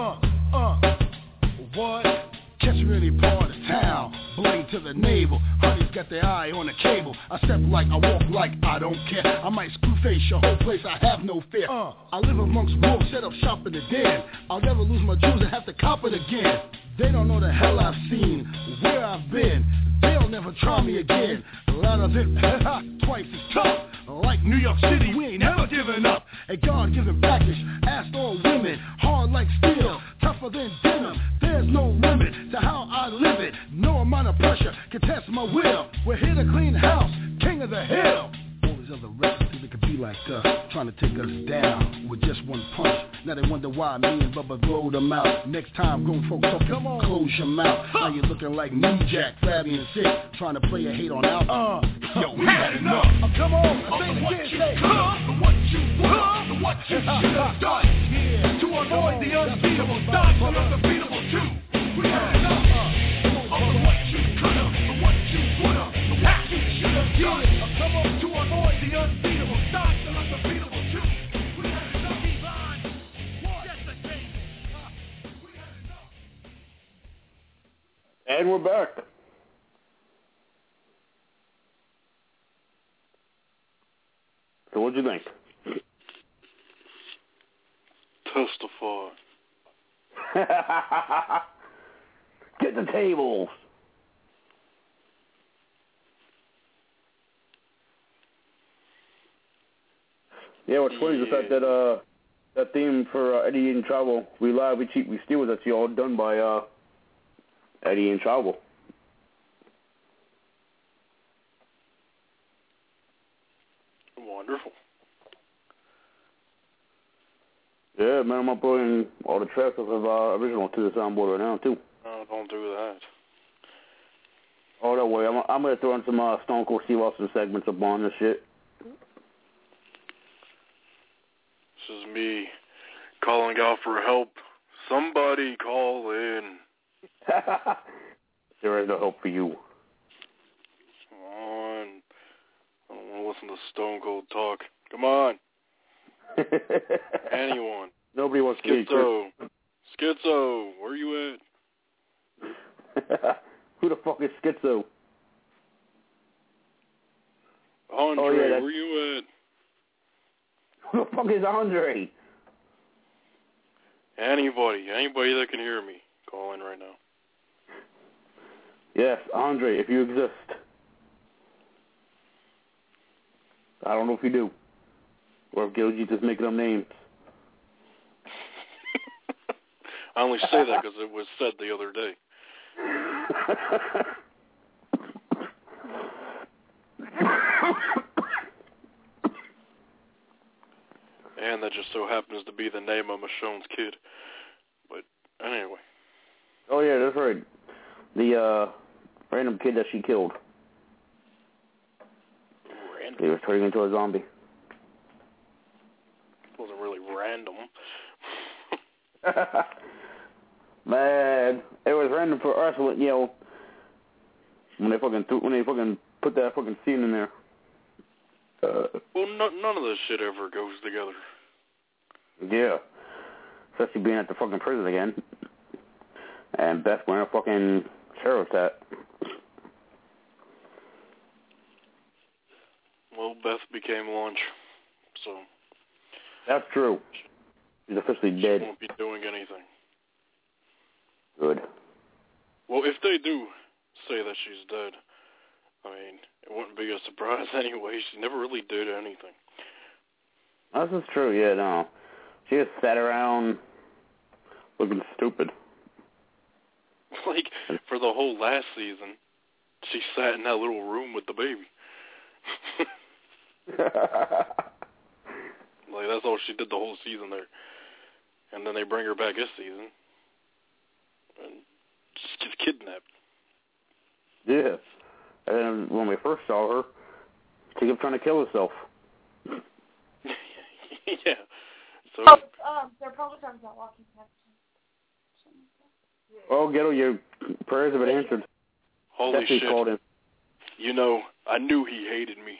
What? Catch me any part of town, blade to the navel. shorties got their eye on the cable. I step like I walk like I don't care. I might screw face your whole place, I have no fear. I live amongst wolves, set up shop in the den. I'll never lose my jewels and have to cop it again. They don't know the hell I've seen, where I've been. They'll never try me again. A lot of it, twice as tough. Like New York City, we ain't never giving up. A God-given package, asked all women, hard like steel, tougher than denim. There's no limit to how I live it. No amount of pressure can test my will. We're here to clean house, king of the hill. All these other rappers think they could be like us, trying to take us down with just one punch. Now they wonder why me and Bubba blowed them out. Next time, grown folks talking, come on, close your mouth. Now you're looking like me, Jack, Flabby, and Sick, trying to play a hate on out. Yo, we had enough. Come on, I say it again, say what you want, what you should have done. To avoid the unbeatable, stop for undefeatable too. We had enough. What you could have, what you would have, what you should have done. Come on, to avoid the unbeatable, stop for undefeatable too. We had enough. And we're back. So what'd you think? Testify. Get the tables. Yeah, what's funny is the fact that that theme for Eddie in Trouble, We Lie, We Cheat, We Steal, was actually all done by Eddie in Trouble. Wonderful. Yeah, man, I'm uploading all the tracks of original to the soundboard right now, too. No, don't do that. Oh, don't worry. I'm going to throw in some Stone Cold Steve Austin segments up on this shit. This is me calling out for help. Somebody call in. There is no hope for you. Come on. I don't want to listen to Stone Cold talk. Come on. Anyone. Nobody wants to hear Schizo, where you at? Who the fuck is Schizo? Andre, where you at? Who the fuck is Andre? Anybody that can hear me, call in right now. Yes, Andre, if you exist. I don't know if you do. Or if Gilgy's just making up names. I only say that because it was said the other day. And that just so happens to be the name of Michonne's kid. But anyway. Oh, yeah, that's right. The random kid that she killed. Random? He was turning into a zombie. It wasn't really random. Man, it was random for us, you know, when they fucking put that fucking scene in there. Well, none of this shit ever goes together. Yeah. Especially being at the fucking prison again. And Beth wearing a fucking sheriff's hat. Well, Beth became lunch, so... That's true. She's officially dead. She won't be doing anything. Good. Well, if they do say that she's dead, I mean, it wouldn't be a surprise anyway. She never really did anything. This is true, yeah, no. She just sat around looking stupid. Like, for the whole last season, she sat in that little room with the baby. Like, that's all she did the whole season there. And then they bring her back this season. And just gets kidnapped. Yeah. And then when we first saw her, she kept trying to kill herself. Yeah. So, their program's not walking past. Oh, Ghetto, your prayers have been answered. Holy Definitely shit. Called in. You know, I knew he hated me.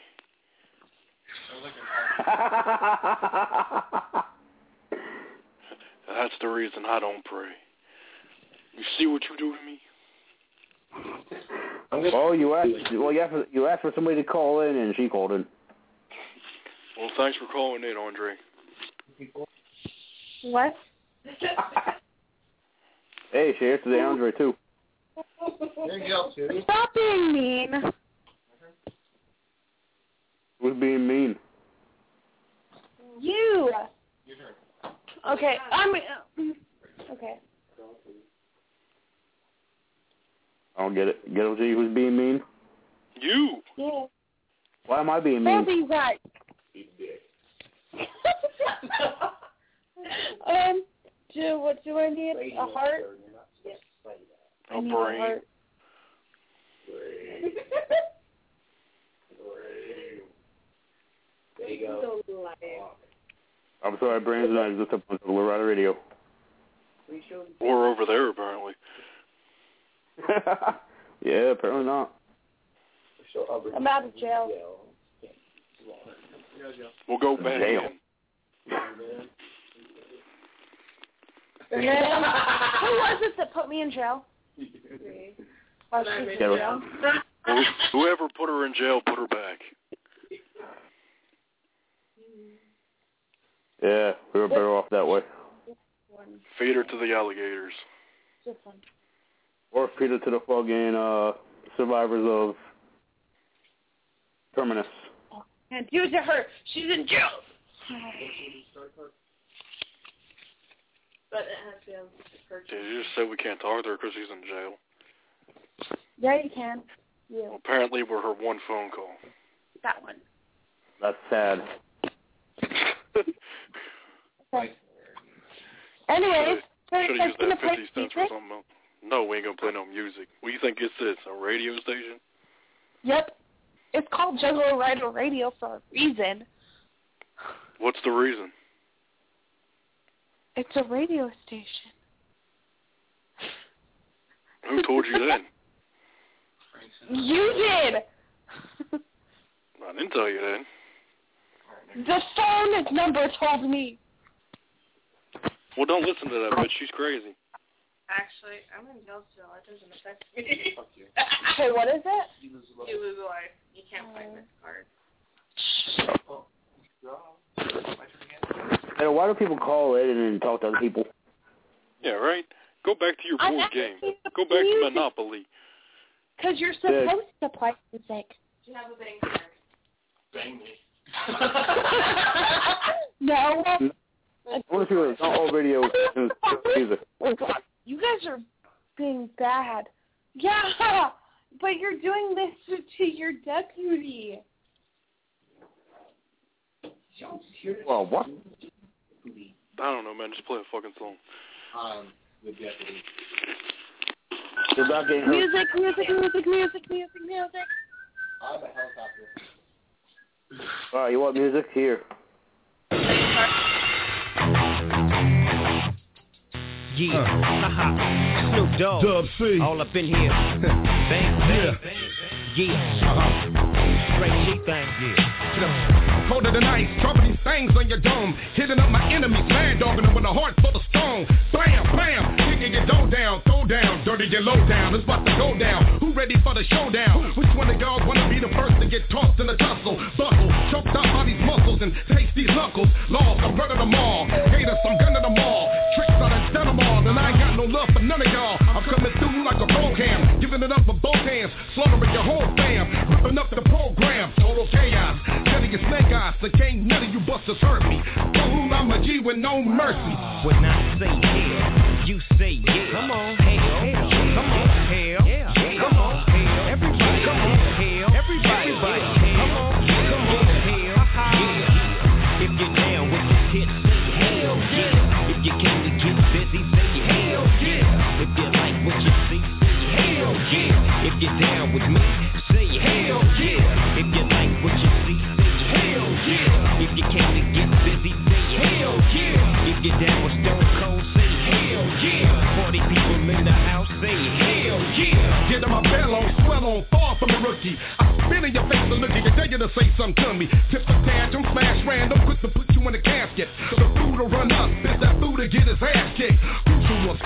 That's the reason I don't pray. You see what you do to me? Well, you asked for somebody to call in, and she called in. Well, thanks for calling in, Andre. What? Hey, she answered the Andre, too. Stop being mean. Who's being mean? You. Okay, okay. I don't get it. Get it, who's being mean? You. Yeah. Why am I being mean? Don't be right. What do I need? A heart? A brain. There you go. I'm sorry, brains and I just up on Loretta Radio. Or over there, apparently. Yeah, apparently not. I'm out of jail. We'll go back jail. Who was it that put me in jail? Whoever put her in jail, put her back. Yeah, we were better off that way. Feed her to the alligators. Or feed her to the fucking survivors of Terminus. And do it to her. She's in jail. But it has to be Did you just say we can't talk to her because she's in jail? Yeah, you can. Yeah. Well, apparently we're her one phone call. That one. That's sad. Okay. Anyways, should have used that 50 cents for something else. No, we ain't gonna play no music. What do you think it's this? A radio station? Yep. It's called Juggalo Rider Radio for a reason. What's the reason? It's a radio station. Who told you that? You did! I didn't tell you that. The phone number told me. Well, don't listen to that bitch. She's crazy. Actually, I'm in jail still. It doesn't affect me. Hey, what is it? You lose life. You can't find this card. Hey, why do people call in and talk to other people? Yeah, right? Go back to your board game. Go back to Monopoly. Because you're supposed to play music. Do you have a bang card? Bang me. No. I want to see what not all radio music. You guys are being bad. Yeah, but you're doing this to your deputy. Well, what? I don't know, man. Just play a fucking song. The deputy. Music. I'm a helicopter. Alright, you want music? Here. Yeah, haha, Snoop Dogg, Dub C, all up in here, bang, yeah, straight G thing, yeah. Colder than ice, dropping these things on your dome, hitting up my enemies, mad dogging them with a heart full of stone. Blam, blam, kicking your dough down, throw down, dirty your low down, it's about to go down. Who ready for the showdown? Which one of y'all wanna be the first to get tossed in the tussle? Buckle, choked out by these muscles and taste these knuckles. Lost, I'm running them all. Haters, I'm gunning them all. Tricks I done done them all, and I ain't got no love for none of y'all. I'm coming through like a program, giving it up with both hands, slaughtering your whole fam, ripping up the program. Total chaos, getting your snake eyes, so can't none of you busters hurt me. Fool, I'm a G with no mercy. When I say hell, you say yeah. Come on, hell, come on, hell, yeah, come on, hell, everybody, come on, hell, everybody, come on, hell, yeah. If you're down with this hit, say hell, yeah. If you came to get busy, say hell, yeah. If you like what you see, say hell, yeah. If you're down with me, say hell, yeah. If you like what you see, say hell, yeah. If you came to get busy, say hell, yeah. If you're down with Stone Cold, say hell, yeah. 40 people in the house, say hell, yeah. Get on my bell on, swell on, far from a rookie. I spit in your face and look at you, tell you to say something to me. Tip the tantrum, smash random, quick to put you in a casket. The fool to run up, bitch, that fool to get his ass kicked. Who to us, who to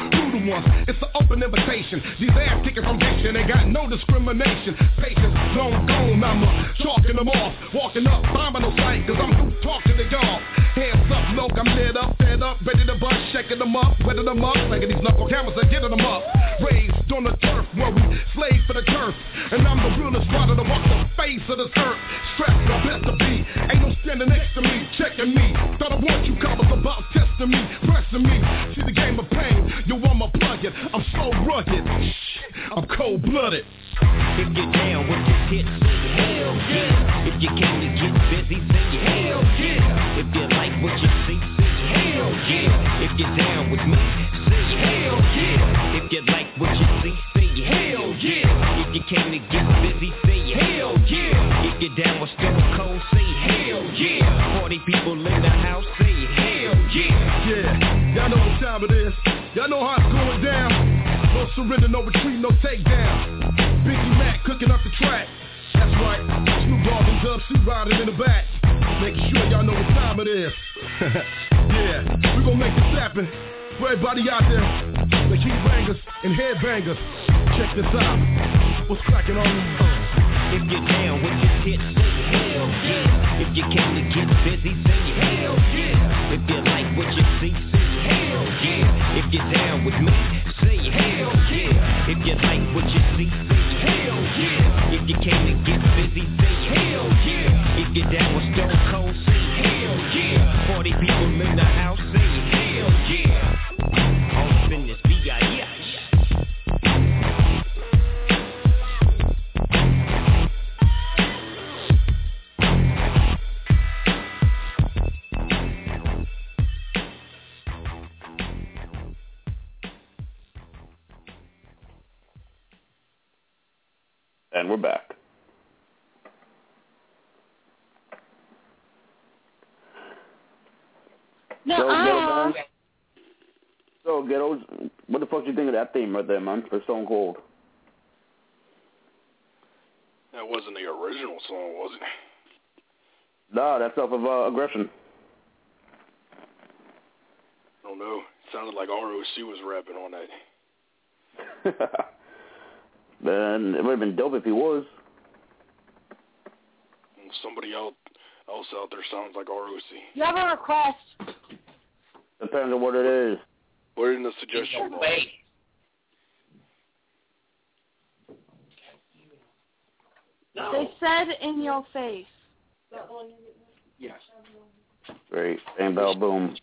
once. It's an open invitation. These ass kickers from Dixon ain't got no discrimination. Patience, long gone, I'm chalking them off. Walking up, finding no sight, cause I'm through talking to y'all. Hands up, look, I'm lit up, fed up, ready to bust, shaking them up, wetting them up, making these knuckle cameras and getting them up. Raised on the turf where we slave for the turf. And I'm the realest rider to walk the face of this earth. Strapped up, best to be. Ain't no standing next to me, checking me. Thought I want you covers about testing me, pressing me. See the game of pain, yo, I'm a plug it. I'm so rugged, I'm cold-blooded. If you're down with this hit, say hell yeah. If you came to get busy, say hell yeah. If you like what you see, say hell yeah. If you're down with me, say hell yeah. If you like what you see, say hell yeah. If you came to get busy, say hell yeah. If you're down with Stone Cold, say hell yeah. 40 people in the house, say hell yeah. Yeah, y'all know what time it is. Y'all know how it's going down. No surrender, no retreat, no takedown. Biggie Mac cooking up the track. That's right, Snoop Dogg and Dub C riding in the back. Making sure y'all know what time it is. Yeah, we gon' make this happen. For everybody out there, the key bangers and headbangers. Check this out. What's cracking on you? If you're down with this hit, say hell yeah. If you came to get busy, say hell yeah. If you like what you see, say hell yeah. If you're down with me, say hell yeah. If you like what you see, say hell yeah. If you came to get busy, say hell yeah. If you're down with Stone Cold, say hell yeah. 40 people in the house, say hell yeah. All up in this B.I.E. And we're back. So, Ghettos, what the fuck do you think of that theme right there, man, for Stone Cold? That wasn't the original song, was it? Nah, that's off of Aggression. I don't know. It sounded like ROC was rapping on that. Man, it would have been dope if he was. Somebody else out there sounds like ROC. You have a request. Depends on what it is. Put it in the suggestion box. No. They said in your face. Yes. Great. Bang, bell, boom.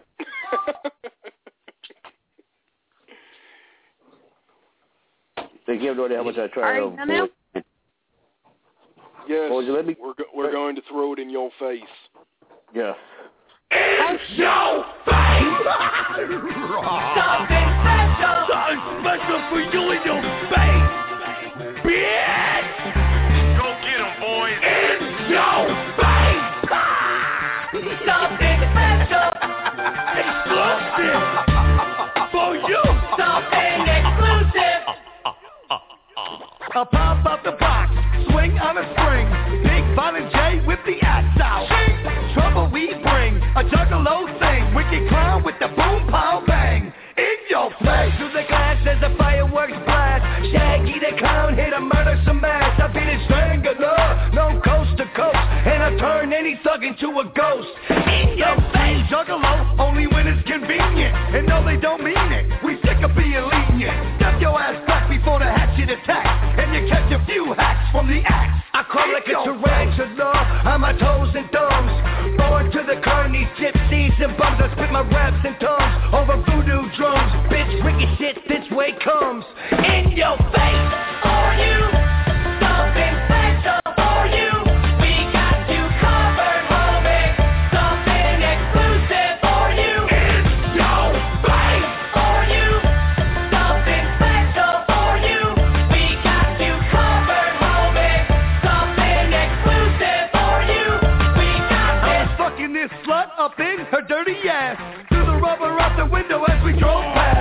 They give no idea how much I try to avoid. Yes, we're going to throw it in your face. Yes. It's your face! Something special! Something special for you in your face! Bitch! Go get 'em, boys! It's your face! Something special! Exclusive! For you! Something exclusive! I'll pop up the box, swing on a string. Big Violent J with the axe out. Trouble we bring, a juggalo thing. Wicked clown with the boom pow bang. In your face, through the glass as the fireworks blast. Shaggy the clown hit a murder some ass. I've been a strangler, no coast to coast. And I turn any thug into a ghost. In your face, juggalo, only when it's convenient. And no, they don't mean it, we sick of being lenient. Step your ass back before the hatchet attack. And you catch a few hacks from the axe. I crawl like a tarantula on my toes and thumbs. Born to the carnies, gypsies and bums. I spit my raps in tongues over voodoo drums. Bitch, wicked shit, this way comes. In your face, for you, something special for you. We got you covered, homie. Something exclusive for you. In your face, for you, something special for you. We got you covered, homie. Something exclusive for you. We got this. I was fucking this slut up in her dirty ass. Threw the rubber out the window as we drove past.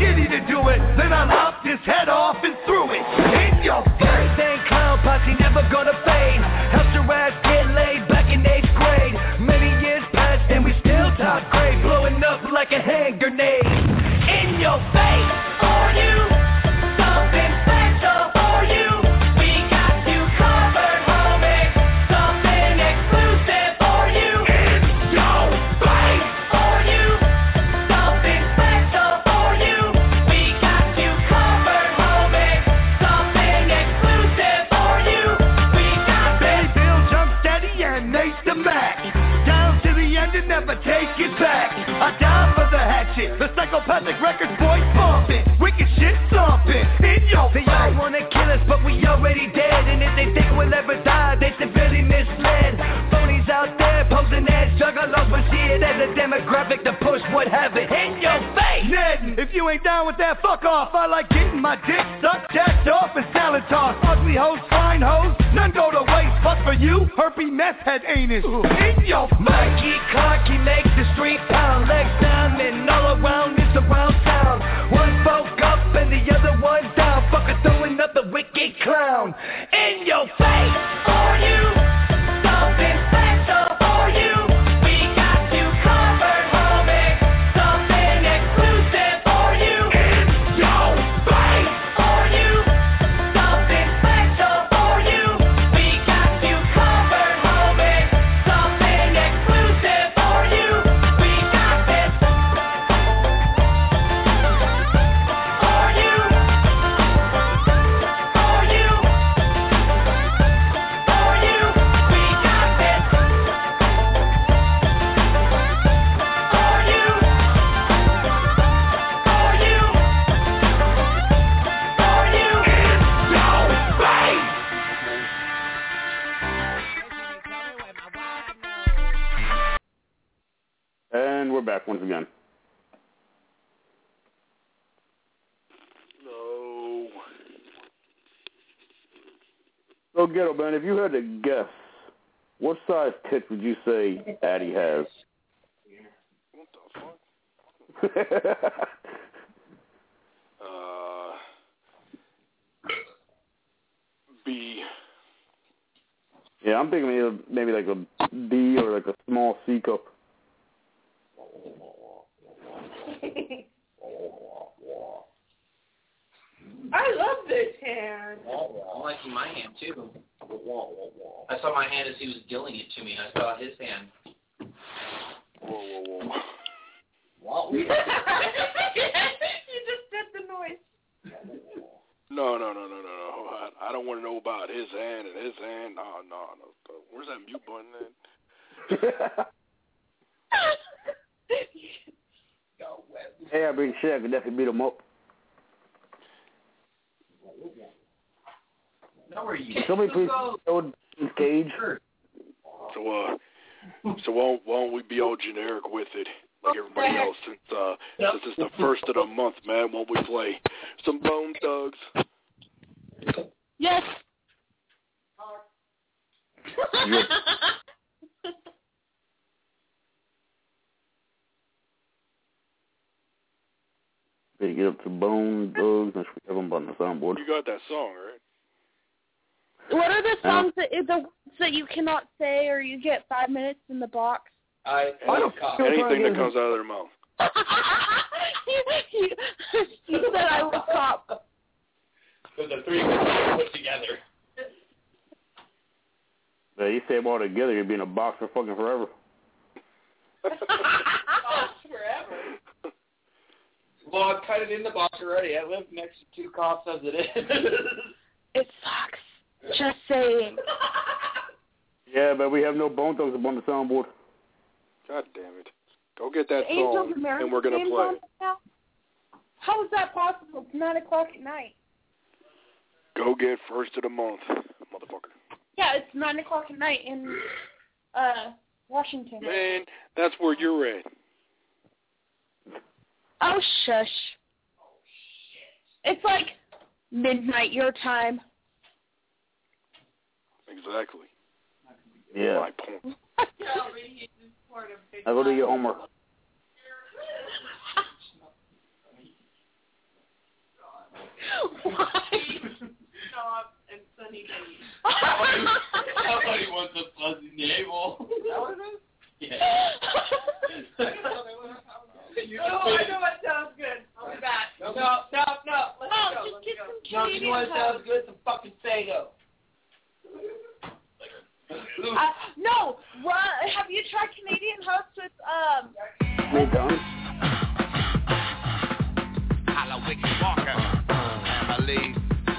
skinny to do it. Then I lopped his head off and threw it in your face. Same clown posse never gonna fade. Helped your ass get laid back in 8th grade. Many years passed and we still top grade. Blowing up like a hand grenade. In your face. For you. Something special for you. We got you covered, homie. Something exclusive for you. In your face. For you. Something special for you. We got you covered, homie. Something exclusive for you. We got Bay Bill, Jump Steady, and Nate the Mac. Down to the end and never take it back. I die for the hatchet. The psychopathic records, boys bumping. Wicked shit thumping. In your face. They all wanna kill us, but we already dead. And if they think we'll ever die, they severely misled. Phonies out there posing as juggalos, but see it as a demographic to push what have it in your face. Ned, if you ain't down with that, fuck off. I like getting my dick sucked, jacked off, and salad tossed. Ugly hoes, fine hoes, none go to waste. But for you, herpy mess head anus. In your face. Mikey Clark, he makes the street pound. Legs down and all around, it's around town. One spoke up and the other one down. Fucker throwing up the wicked clown. In your face. For you. Something special for you. We got you covered, homie. Something exclusive for you. In your face. For you. Something special for you. We got you covered, homie. Something exclusive for you. We got this. For you. For you. For you. We got this. For you. For you. For you. In your face. And we're back once again. No. So, Ghetto Man, if you had to guess, what size tits would you say Addie has? What the fuck? B. Yeah, I'm thinking maybe like a B or like a small C cup. I love this hand. I'm liking my hand too. I saw my hand as he was dealing it to me. I saw his hand. Whoa. You just did the noise. No. I don't want to know about his hand and his hand. No. Where's that mute button at? Hey, I mean, shit, I could definitely beat him up. No, where you? Somebody please show his cage. So why don't we be all generic with it, like everybody else, since it's the first of the month, man? Won't we play some Bone Thugs? Yes. Better get up to Bone Thugs and we have them on the soundboard. You got that song, right? What are the songs the words that you cannot say, or you get 5 minutes in the box? Anything that comes out of their mouth. You said I was cop. So the three were put together. Yeah, you say them all together, you'd be in a box for fucking forever. Box forever. Well, I've cut it in the box already. I live next to two cops as it is. It sucks. Just saying. Yeah, but we have no Bone Thugs up on the soundboard. God damn it. Go get that Angels song, American and we're going to play it. Now? How is that possible? It's 9 o'clock at night. Go get first of the month, motherfucker. Yeah, it's 9 o'clock at night in Washington. Man, that's where you're at. Oh, shush. It's like midnight your time. Exactly. Yeah. My point. I go to your homework. I know what sounds good. I'll be back. No. Let's go. Just get some No, you know what Canadian sounds Host. good? Some fucking Fago. No, have you tried Canadian Host with Well done. Holla Wiki Walker. Emily.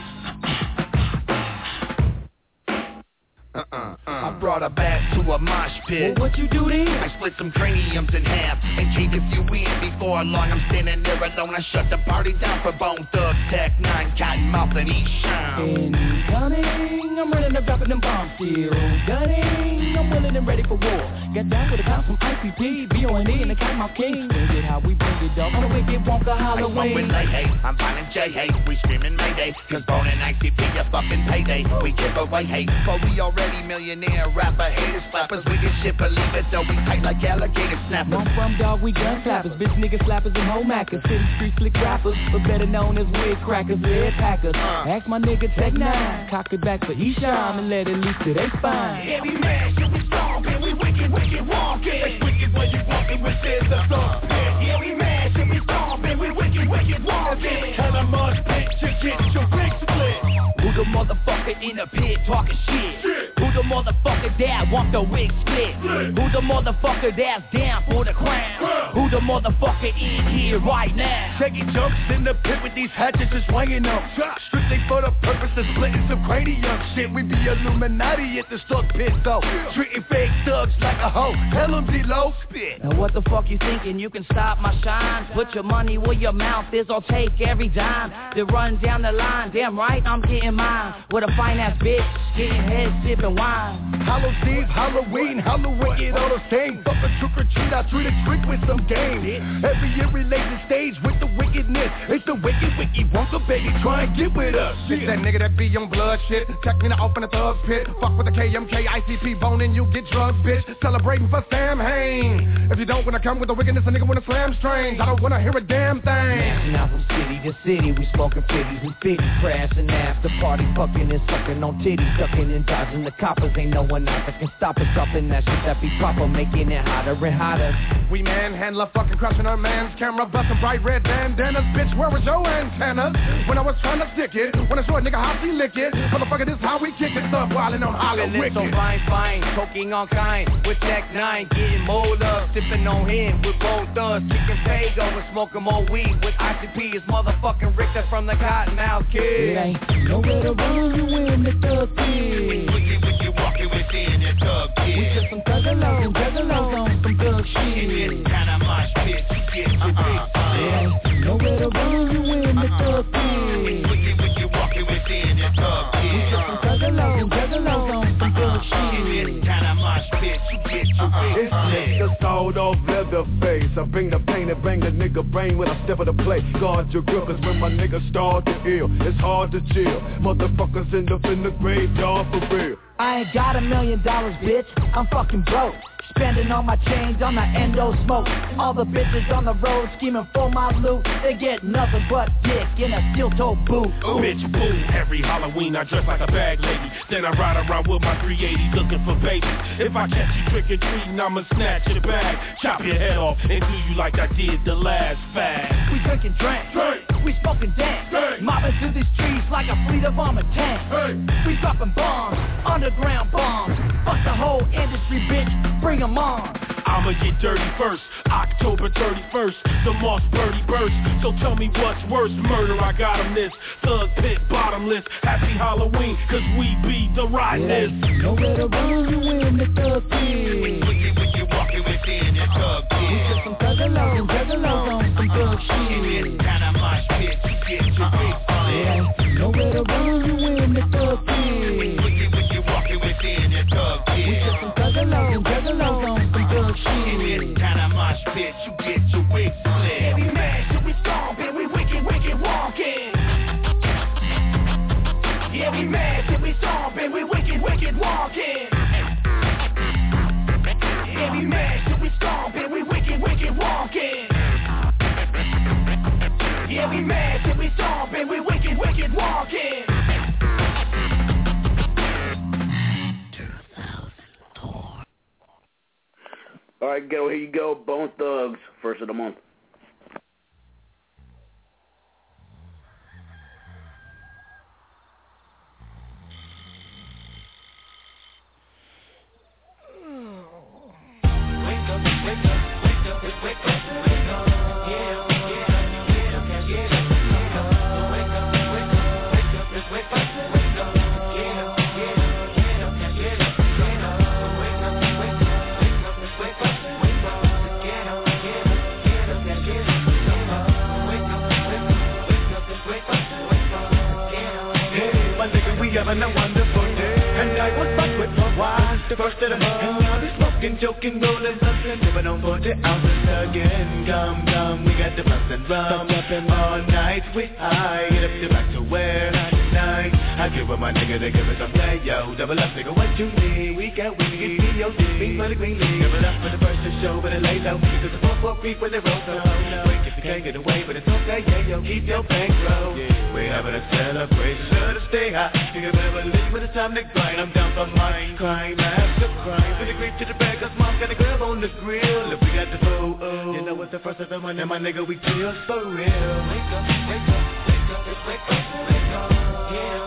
I brought her back to a mosh pit. Well, what you do then? I split some craniums in half and gave a few in. Before long, I'm standing there alone. I shut the party down for Bone Thugs, Tech 9, Cottonmouth, and Esham. Incoming, I'm running up rapping them bombs still gunning. I'm willing and ready for war. Get down with the cops from ICP, B.O.N.E. and the Cottonmouth King. Bring it how we bring it up on the Wicked Wonka I smoke with Halloween. Lay Hay, I'm violent J Hay. We screaming Mayday, cause Bone and ICP a fucking payday. We give away hate, but we already millionaire rapper haters slappers. We get shit, believe it though, we tight like alligator snappers. I'm from dog, we gun clappers, bitch niggas slappers and hoe mackers. City street slick rappers, but better known as wig crackers, lead packers. Ask my nigga Tech 9, cock it back for Esham and let it loose to they spine. Yeah, we mad, shit, we stompin', we wicked walking. It's wicked when you walking with this the thump. Yeah, we mad, shit, we stompin', we wicked walking. Tell them much bitch to get your wig split. Who the motherfucker in the pit talking shit? Who the motherfucker that want the wig split? Who the motherfucker that's down for the crown? Who the motherfucker in here right now? Taking jumps in the pit with these hatchets and swinging them. Strictly for the purpose of splitting some cranium shit. We be Illuminati at the stuck pit though. Treating fake thugs like a hoe. Tell them D-Lo spit. Now what the fuck you thinking? You can stop my shine? Put your money where your mouth is, I'll take every dime. Then run down the line, damn right I'm getting mine. With a fine ass bitch, getting head sipping wine. Hallows Eve, Halloween, Halloween, all the same. Fuck a trick or treat, I treat a trick with some game. Every year we lay the stage with the wickedness. It's the wicked, wicked Wonka, baby, try and get with us. It's that nigga that be on blood shit. Check me off in the thug pit. Fuck with the KMK, ICP bone and you get drugged, bitch. Celebrating for Sam Hain. If you don't wanna come with the wickedness, a nigga wanna slam strings. I don't wanna hear a damn thing. Now from city to city, we smoking 50s and 50s, crashing after party, fucking and sucking on titties, ducking and dodging the coppers. Ain't no one out that can stop us, dropping that shit that be proper, making it hotter and hotter. We manhandler, fucking crushing her man's camera, busting bright red bandanas. Bitch, where was your antennas? When I was trying to stick it, when I saw a nigga how she lick it. Motherfucker, this how we kick it, thug wildin' on Hollow Wicked. So fine, choking on kind, with Tech 9, getting more love, sipping on him, with both thugs, kicking Fago and smoking more weed, with ICP, is motherfucking Richter from the Cottonmouth Kid. It ain't nowhere to run, you in the thug kid. Wicked walking within the thug kid. We just some juggalos on some thug shit. In this kind of mosh pit, you get your big It ain't nowhere to run, you in the thug kid. Wicked walking within the thug kid. We just some juggalos on some thug shit. In this kind of mosh pit, you get your big Nigga sawed off leather face. I bring the pain and bang the nigga brain when I step of the plate. Guard your grip, cause when my niggas start to ill, it's hard to chill. Motherfuckers end up in the graveyard for real. I ain't got $1 million, bitch, I'm fucking broke. Spending all my change on the endo smoke. All the bitches on the road scheming for my loot. They get nothing but dick in a steel-toe boot. Ooh. Bitch, boo. Every Halloween I dress like a bag lady. Then I ride around with my 380 looking for babies. If I catch you trick-or-treating, I'ma snatch your bag, chop your head off, and do you like I did the last fag. We drinking drink. We smoking dank. Mobbing through these streets like a fleet of armored tanks. We dropping bombs, underground bombs. Fuck the whole industry, bitch. Bring 'em on. I'ma get dirty first, October 31st, the Moss Birdie burst. So tell me what's worse, murder, I got 'em this. Thug pit, bottomless, happy Halloween, cause we be the rightness. Nowhere to run, you in the thug kid. Wicked walking within the thug kid. We just some juggalos on some thug shit. In this kind of mosh pit, you get your big It ain't nowhere to run, you in the thug kid. Wicked walking within the thug kid. We just some juggalos on some thug shit. In this kind of mosh pit, you get your wig split. Yeah, we mad, shit, we stompin', we wicked walking. Yeah, we mad, shit, we stompin', we wicked walking. Yeah, we mad, shit, we stompin', we wicked walking. Yeah, we mad, shit, we stompin', we wicked walking. Alright, go, here you go, Bone Thugs, first of the month. having a wonderful day. And I was back with my wife, the first of the month. And now we smoking, joking, rolling, something, living on 40 ounces again. Come, we got the bus and rum. All night we high, get up to back to where 99. I give up my nigga to give us some play, yo. Double up, nigga, what you need? We got weed, D.O.D. Beat for the green league. Double up for the first to show, but it lay low. Because the 4-4 beat when they roll, so break if you can't get away, but it's okay, yeah, yo. Keep your bankroll. We're having a celebration, sure to stay high. You can never leave when it's time to grind. I'm down for mine, crime after crime. To the grip to the bag, cause mom got a grab on the grill. If we got the food, you know it's the first of the month, and my nigga, we kill for real. Wake up, wake up, wake up, let's wake up, wake up. Yeah.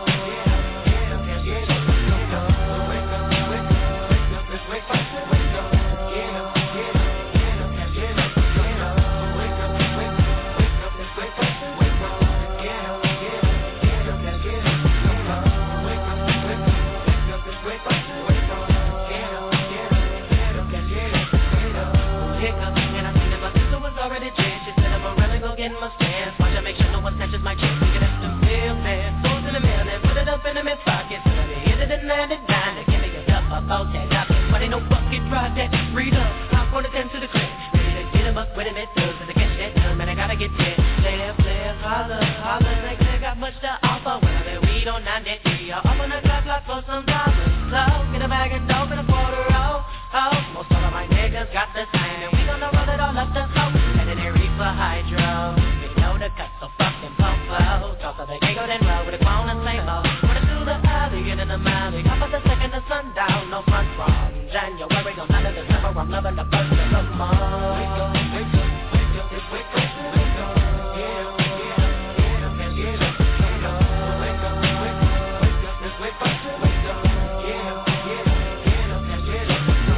My stance, watch I make sure no one snatches my chance. We can have some real man, souls in the mail, and put it up in the mid pocket. So at the end of the night, it's time to give me yourself a boat that got me. But ain't no bucket, drive that, freedom. Hop on the 10 to the crib, ready to get him up with him, it's good. So to catch that done, man, I gotta get there. Player, holler, like they got much to offer. When I bet weed on 93, I'll open the block for some dollars. So, get a bag of dope and a quarter roll. Oh, most all of my niggas got the same, and we gonna roll it all up the coast. And then they reef for hydro. The cut so fucking pump flow. Toss of the giggle then roll with a clone and same-o. Run it through the alley, get in the alley. Hop at the second of sundown, no front from January, no none of December. I'm loving the first of the month. Wake up, wake up, wake up, it's wake up, wake up. Yeah, wake up, wake up, wake up, it's wake up, wake up. Yeah, wake up, wake up, it's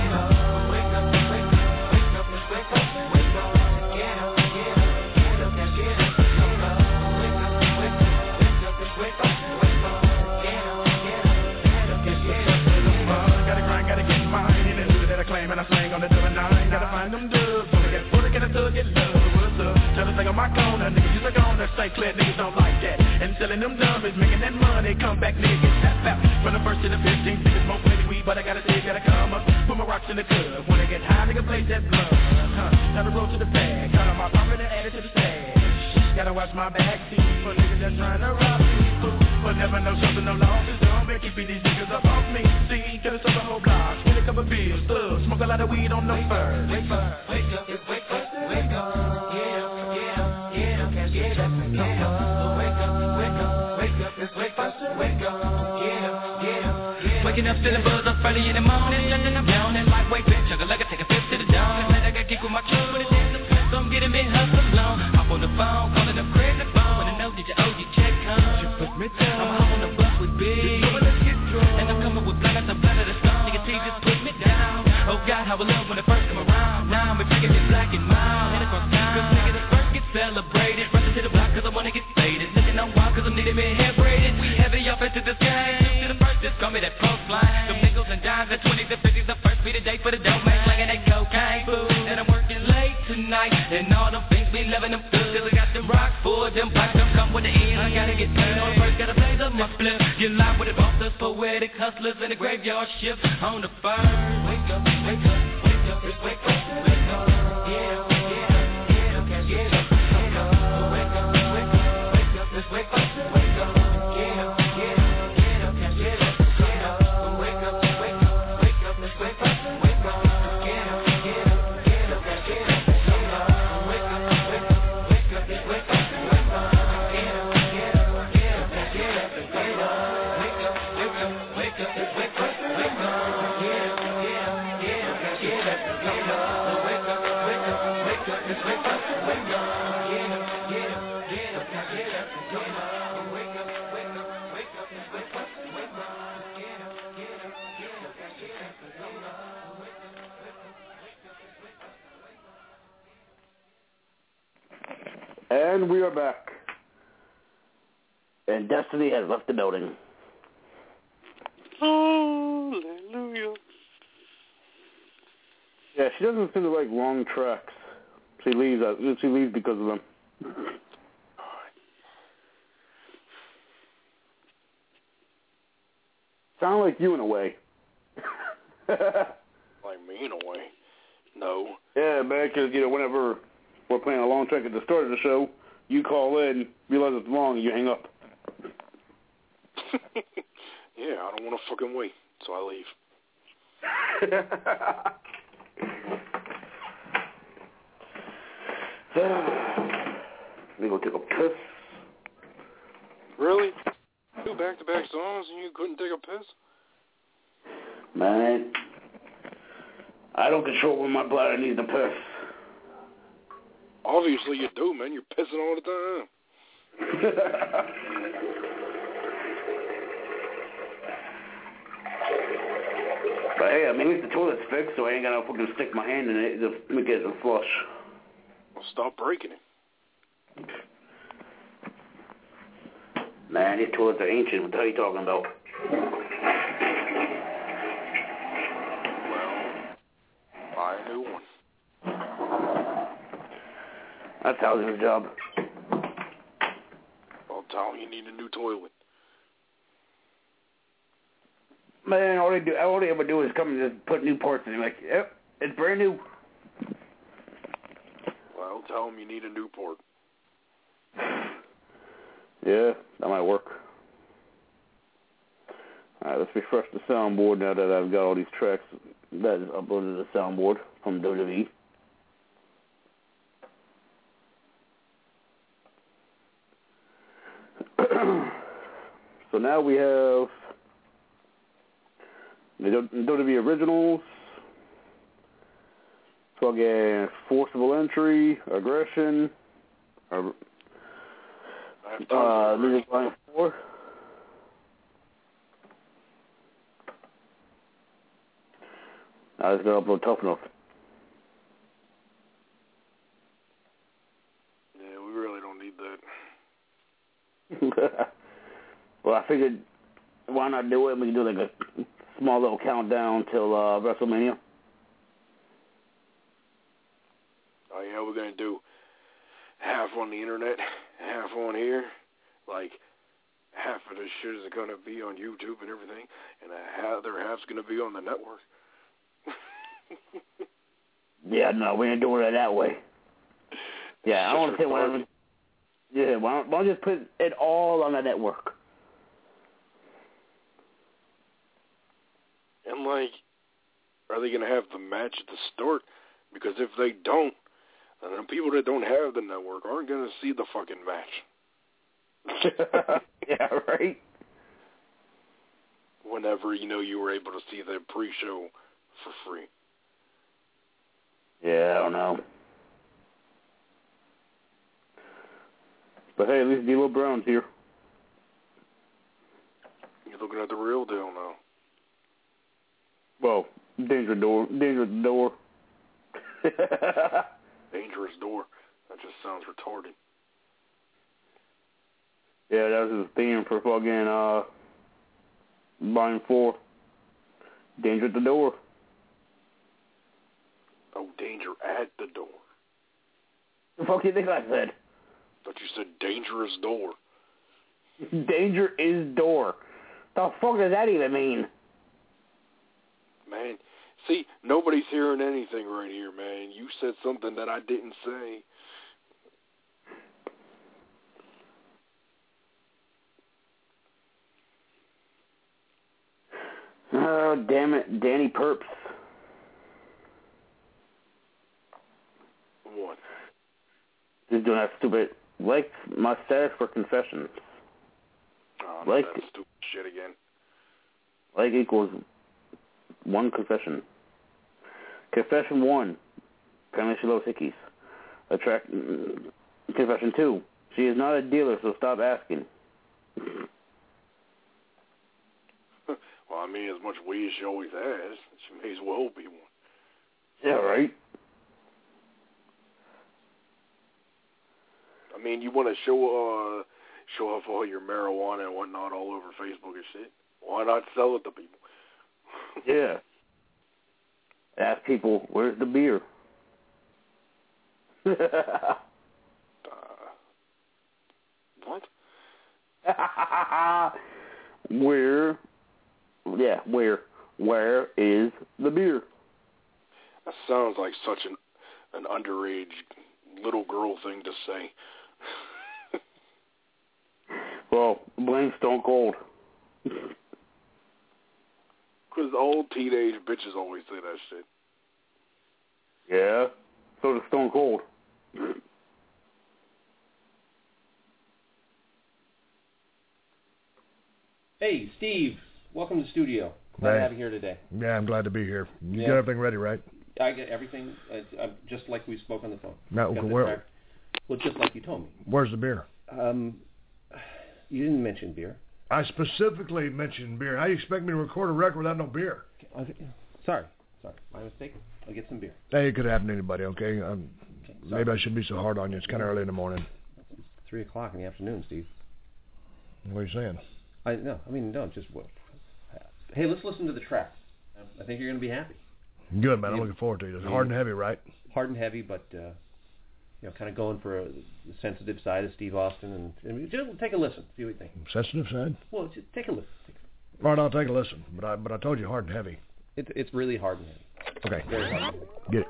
wake up, wake up. And I slang on the double nine, gotta find them dubs. Wanna get full, get a thug, get love. What's up? Tell us like on my corner, niggas use a corner. St. Clair niggas don't like that. And selling them dummies, making that money. Come back, nigga, get tapped out. From the first to the 15th, niggas smoke plenty weed, but I gotta say, gotta come up. Put my rocks in the club. Wanna get high, nigga, play that blood. Now the road to the bag, got on my pocket and add it to the stash. Gotta watch my back seat for niggas that's trying to rob me. But never know something, no losses. Don't make you beat these niggas up off me. See, could've sold the whole block. Spend a couple bills, smoke a lot of weed on no fur. Wake up, wake up, it's wake up, wake up. Yeah, can't get up, wake up. Wake up, it's wake up, wake up. Yeah. Waking up, feeling buzz up early in the morning. London, I'm yawning, lightweight bitch. Chugga like I take a fifth to the dawn. Man, I got kick with my club, but it's in the so I'm getting me hustle long. Hop on the phone, calling up crazy phone. Wanna know, did you owe your check come? You put me down. I'm hop on the bus with big. Let's get drunk. And I'm coming with blood at the blood of the stone. Nigga, T just put me down. Oh God, how I love when it first come around. Now I'm drinking it black and mild. Head across town. Cause nigga, the first get celebrated. Rushing to the block cause I wanna get faded. Looking on wild cause I'm needing me hair braided. We heavy off into this game. To the first, just call me that post line. Some nickels and dimes, the 20s and 50s. The first be the day for the dope man. Slanging that cocaine food. And I'm working late tonight. And all them things be loving them good. Cause I got them rocks for them pipes. Them come with the end. I gotta get paid. On the first, gotta blaze up my flip. Get live with the bosses, poetic hustlers in the graveyard shift. On the fire. Wake up, wake up, wake up, it's wake up, wake up. Yeah, can't get up, wake up. Wake up, wake up, wake up, it's wake up, wake up. Yeah, can't get up, wake up. Wake up, wake up, wake up, it's wake up, wake up. Yeah, can't get up, wake up. Wake up, wake up, wake up, it's wake up, wake up. Yeah, can't get up, wake up. Wake up, it's wake up, wake up. And we are back. And Destiny has left the building. Hallelujah. Yeah, she doesn't seem to like long tracks. She leaves because of them. kind of like you in a way. Like me in a way. No. Yeah, man, because, whenever we're playing a long track at the start of the show, you call in, realize it's wrong, and you hang up. Yeah, I don't want to fucking wait, so I leave. Let me go take a piss. Really? 2 back-to-back songs and you couldn't take a piss? Man, I don't control when my bladder needs to piss. Obviously you do, man. You're pissing all the time. But hey, at least the toilet's fixed, so I ain't gotta fucking stick my hand in it to make it a flush. Well, stop breaking it. Man, these toilets are ancient. What the hell are you talking about? Well, buy a new one. That's Hauser's job. Well, tell him you need a new toilet. Man, all they ever do is come and just put new parts in. Like, yep, it's brand new. Well, tell him you need a new port. Yeah, that might work. Alright, let's refresh the soundboard now that I've got all these tracks that is uploaded to the soundboard from WWE. So now we have the WWE Originals, fucking Forcible Entry, Aggression, Music Volume 4. I was going to upload Tough Enough. Yeah, we really don't need that. Well, I figured, why not do it? We can do like a small little countdown till WrestleMania. Oh, yeah, we're going to do half on the internet, half on here. Like, half of this shit is going to be on YouTube and everything, and the other half's going to be on the network. Yeah, no, we ain't doing it that way. Yeah, I want to say whatever. Yeah, why don't just put it all on the network? And, like, are they going to have the match at the start? Because if they don't, then the people that don't have the network aren't going to see the fucking match. Yeah, right? Whenever, you were able to see the pre-show for free. Yeah, I don't know. But hey, at least D'Lo Brown's here. You're looking at the real deal now. Well, Dangerous Door. Dangerous Door. That just sounds retarded. Yeah, that was his theme for fucking Volume 4. Danger at the door. Oh, danger at the door. The fuck do you think I said? But you said dangerous door. Danger is door. The fuck does that even mean? Man, see, nobody's hearing anything right here, man. You said something that I didn't say. Oh, damn it, Danny Perps. What? Just doing that stupid, like my status for confessions. Oh, like that stupid shit again. Like equals one confession. Confession 1, apparently she loves hickeys. Confession 2, she is not a dealer, so stop asking. Well, I mean, as much weed as she always has, she may as well be one. Yeah, right? I mean, you want to show off all your marijuana and whatnot all over Facebook and shit. Why not sell it to people? Yeah. Ask people, where's the beer? What? Where Yeah, where is the beer? That sounds like such an underage little girl thing to say. Well, blame Stone Cold. Because old teenage bitches always say that shit. Yeah, so does Stone Cold. Hey, Steve. Welcome to the studio. Glad to have you here today. Yeah, I'm glad to be here. You got everything ready, right? I get everything just like we spoke on the phone. Now, where? Well, just like you told me. Where's the beer? You didn't mention beer. I specifically mentioned beer. How do you expect me to record a record without no beer? Sorry. My mistake. I'll get some beer. Hey, it could happen to anybody, okay? Maybe I shouldn't be so hard on you. It's kind of early in the morning. It's 3 o'clock in the afternoon, Steve. What are you saying? Just what? Hey, let's listen to the track. I think you're going to be happy. Good, man. I'm looking forward to it. It's hard and heavy, right? Hard and heavy, but kind of going for the sensitive side of Steve Austin, and just take a listen. See what you think. Sensitive side? Well, just take a listen. All right, I'll take a listen. But I told you hard and heavy. It's really hard and heavy. Okay. Very hard and heavy. Get it.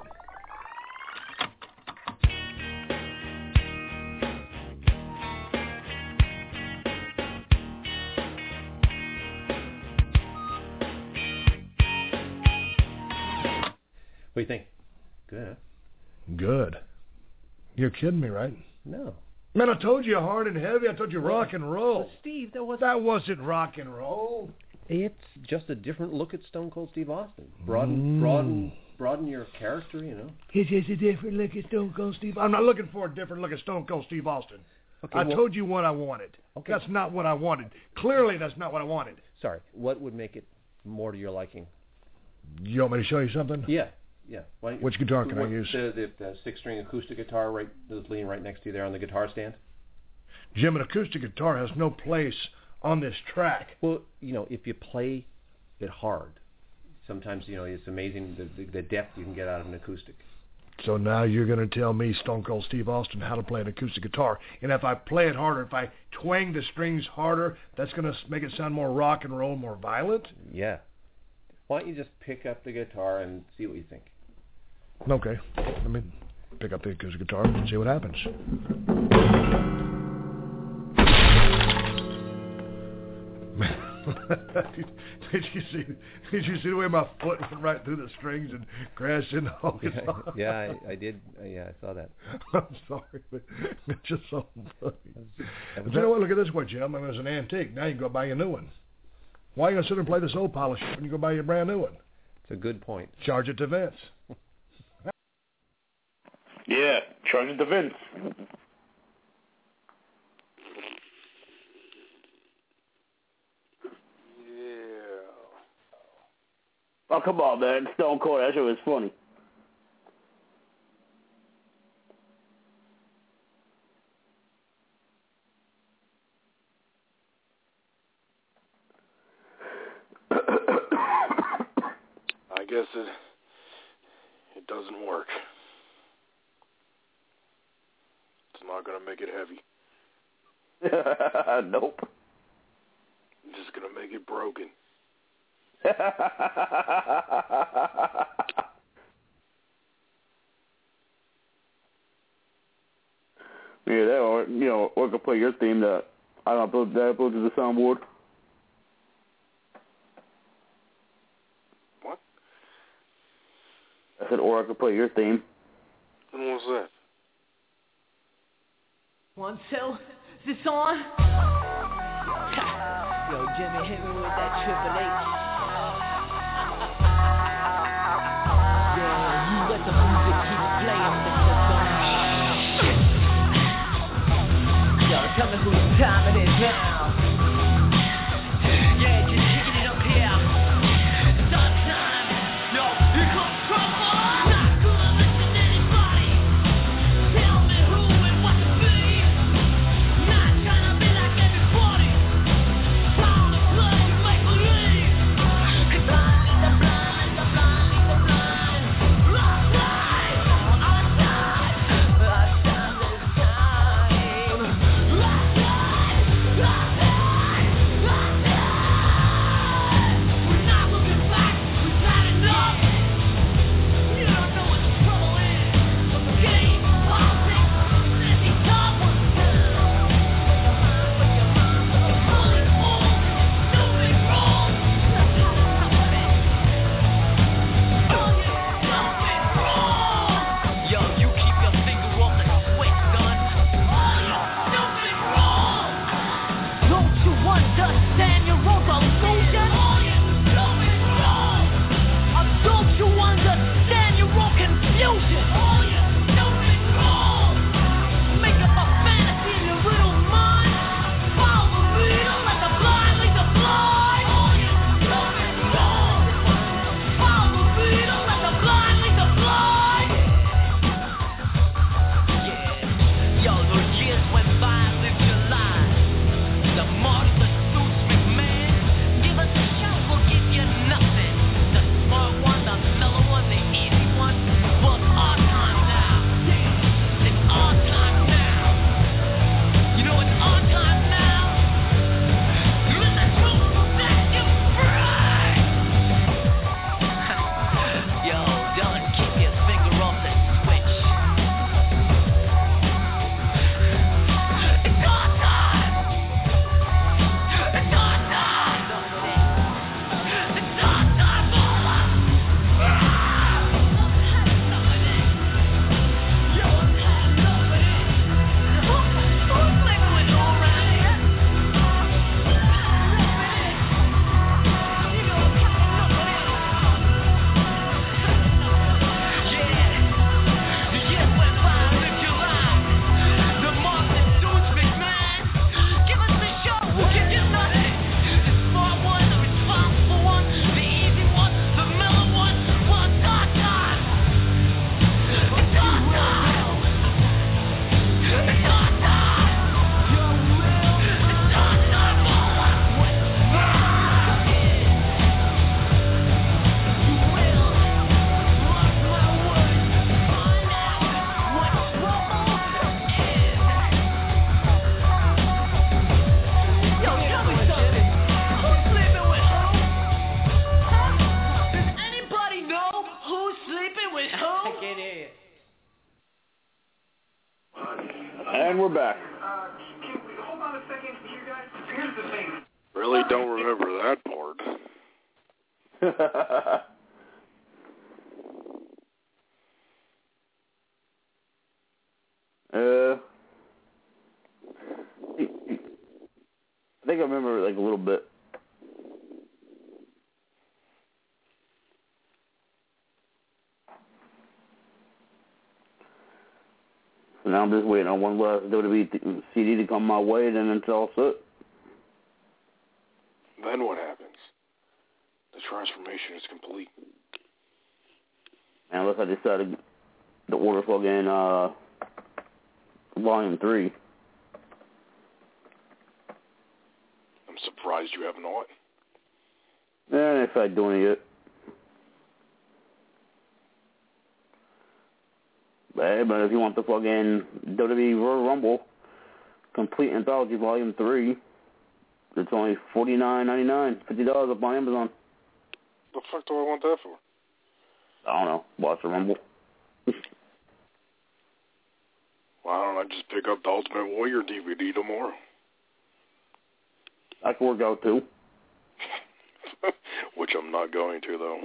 What do you think? Good, huh? Good. You're kidding me, right? No. Man, I told you hard and heavy. I told you rock and roll. But Steve, that wasn't rock and roll. It's just a different look at Stone Cold Steve Austin. Broaden your character, you know. It's just a different look at Stone Cold Steve. I'm not looking for a different look at Stone Cold Steve Austin. Okay, I told you what I wanted. Okay. That's not what I wanted. Clearly, that's not what I wanted. Sorry. What would make it more to your liking? You want me to show you something? Yeah. Which guitar can I use? The 6-string acoustic guitar that's leaning right next to you there on the guitar stand. Jim, an acoustic guitar has no place on this track. Well, if you play it hard, sometimes, it's amazing the depth you can get out of an acoustic. So now you're going to tell me, Stone Cold Steve Austin, how to play an acoustic guitar. And if I play it harder, if I twang the strings harder, that's going to make it sound more rock and roll, more violent? Yeah. Why don't you just pick up the guitar and see what you think? Okay. Let me pick up the acoustic guitar and see what happens. Did you see the way my foot went right through the strings and crashed into the whole guitar? Yeah, I did. Yeah, I saw that. I'm sorry, but it's just so funny. But you know what? Look at this one, Jim. It's an antique. Now you can go buy a new one. Why are you going to sit and play this old polish when you go buy your brand new one? It's a good point. Charge it to Vince. Yeah, charge it to Vince. Oh, come on, man. Stone Cold, that shit was funny. I guess it doesn't work. It's not going to make it heavy. Nope. I'm just going to make it broken. Yeah, or or could play your theme that I don't upload to the soundboard. What? I said, or I could play your theme. And what's that? 1, 2, is this on? Yo, Jimmy, hit me with that Triple H. Yeah, you let the music keep playing, Mr. Stone. Yo, tell me whose time it is now. Yeah, just kicking it up here. It's our time. Yo, here comes trouble. Not gonna listen to anybody. Tell me who and what to be. Not trying to be like everybody. Trying to play make believe. And we're back. Hold on a second here, guys. Here's the thing. Really don't remember that part. I think I remember like a little bit. So now I'm just waiting on one last WWE CD to come my way, and then it's all set. Then what happens? The transformation is complete. Unless I decided to order fucking Volume 3. I'm surprised you have not. And if I do it yet. But if you want the fucking WWE Royal Rumble Complete Anthology Volume 3, it's only $49.99, $50 up on Amazon. The fuck do I want that for? I don't know. Watch the Rumble. Why don't I just pick up the Ultimate Warrior DVD tomorrow? I can work out too. Which I'm not going to, though.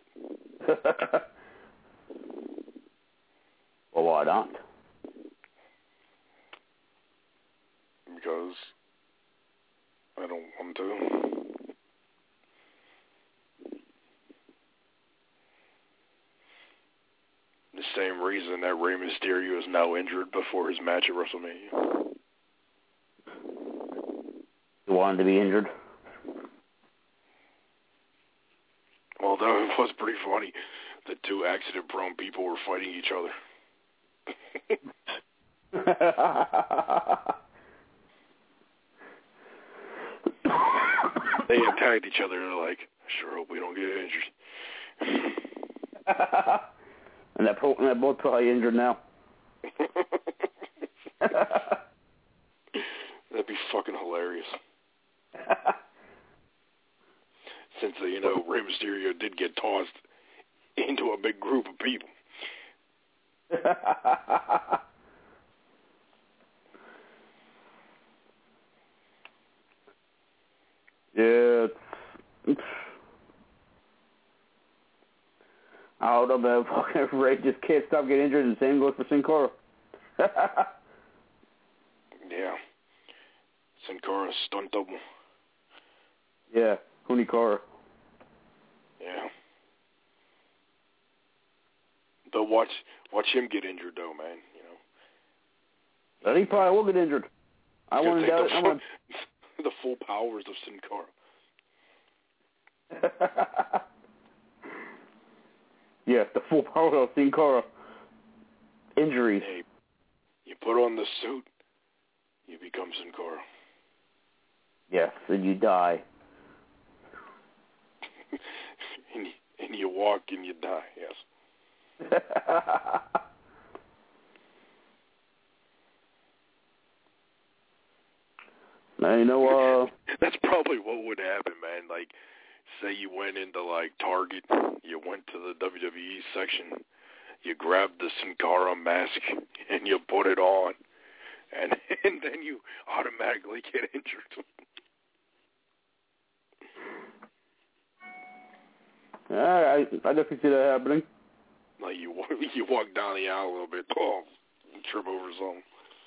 Well, why not? Because I don't want to. The same reason that Rey Mysterio is now injured before his match at WrestleMania. You wanted to be injured? Although it was pretty funny, the two accident-prone people were fighting each other. They attacked each other and they're like, I sure hope we don't get injured. And they're both probably injured now. That'd be fucking hilarious. Since, Rey Mysterio did get tossed into a big group of people. Yeah, I don't know, man. Fucking Ray just can't stop getting injured, and the same goes for Sin Cara. Yeah. Sin Cara, stunt double. Yeah, Huni Cara. Yeah. But watch him get injured, though, man. But he probably will get injured. I want to doubt it. The full powers of Sin Cara. Yeah, the full power of Sin Cara. Injuries. Hey, you put on the suit, you become Sin Cara. Yes, and you die. and you walk and you die, yes. Now, that's probably what would happen, man. Like, say you went into, like, Target, you went to the WWE section, you grabbed the Sin Cara mask, and you put it on, and then you automatically get injured. I definitely see that happening. Like, you walk down the aisle a little bit, trip over something.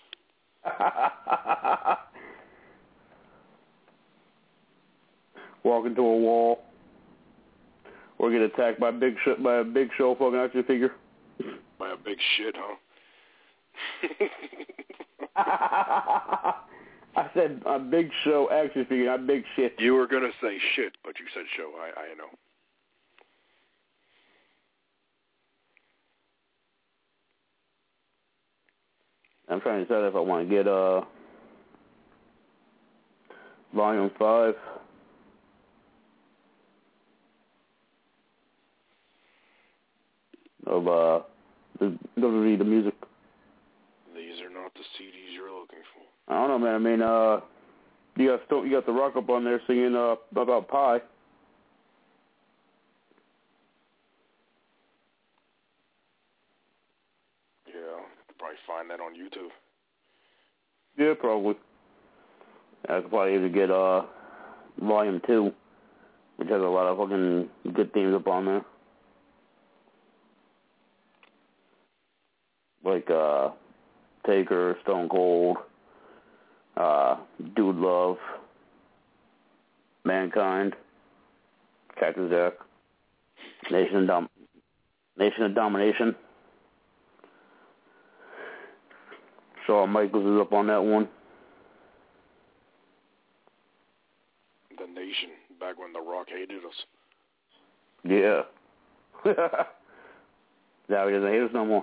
Walk into a wall, or get attacked by a big show fucking action figure. By a big shit, huh? I said a big show action figure, not big shit. You were gonna say shit, but you said show. I know. I'm trying to decide if I want to get Volume 5. Of the music. These are not the CDs you're looking for. I don't know, man. I mean, you got the Rock up on there singing about pie. Yeah, you could probably find that on YouTube. Yeah, probably. I could probably even get Volume 2, which has a lot of fucking good themes up on there. Like Taker, Stone Cold, Dude Love, Mankind, Cactus Jack, Nation of Domination. Shawn Michaels is up on that one. The Nation, back when The Rock hated us. Yeah. Now he doesn't hate us no more.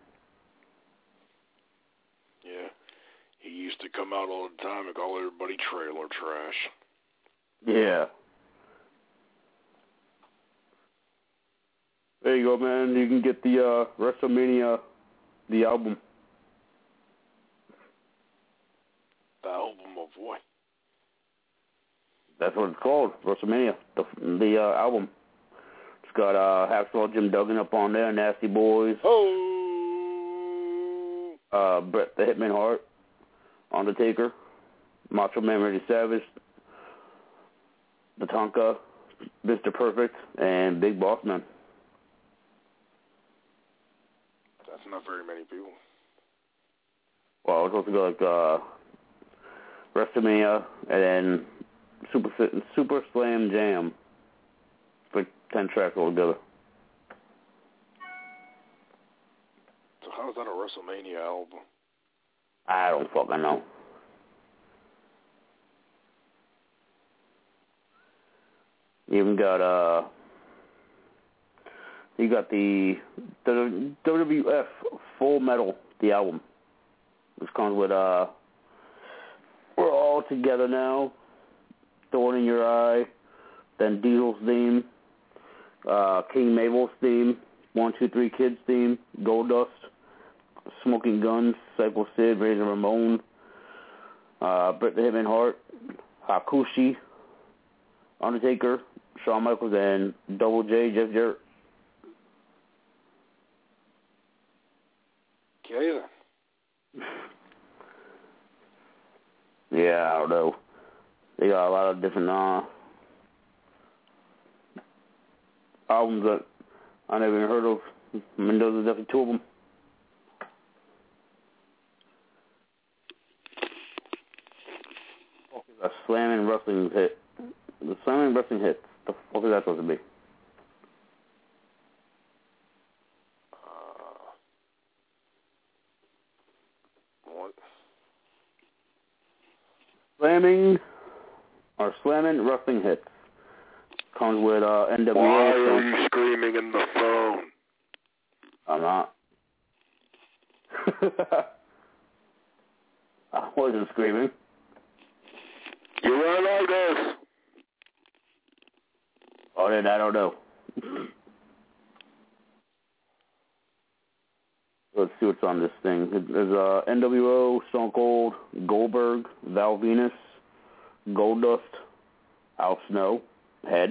Yeah. He used to come out all the time and call everybody trailer trash. Yeah. There you go, man. You can get the WrestleMania, the album. The album of what? That's what it's called, WrestleMania, the album. It's got Hacksaw Jim Duggan up on there, Nasty Boys. Bret the Hitman Hart, Undertaker, Macho Man Randy Savage, Tatanka, Mr. Perfect, and Big Boss Man. That's not very many people. Well, it's supposed to go like WrestleMania and then Super Slam Jam. It's like 10 tracks all together. So how is that a WrestleMania album? I don't fucking know. You even got you got the WWF Full Metal, the album. Which comes with We're All Together Now, Thorn in Your Eye, then Diesel's theme, King Mabel's theme, 1, 2, 3 Kids theme, Goldust, Smoking Guns, Psycho Sid, Razor Ramon, Bret the Hitman Hart, Hakushi, Undertaker, Shawn Michaels, and Double J, Jeff Jarrett. Okay, then. Yeah, I don't know. They got a lot of different albums that I never even heard of. I mean, those are definitely two of them. A Slamming Wrestling hit. The Slamming Wrestling hit. The fuck is that supposed to be? What? Slamming Wrestling Hits. Comes with NWA. Why are you screaming in the phone? I'm not. I wasn't screaming. You were like this. Oh, then I don't know. Let's see what's on this thing. There's NWO, Stone Cold, Goldberg, Val Venus, Goldust, Al Snow, Head.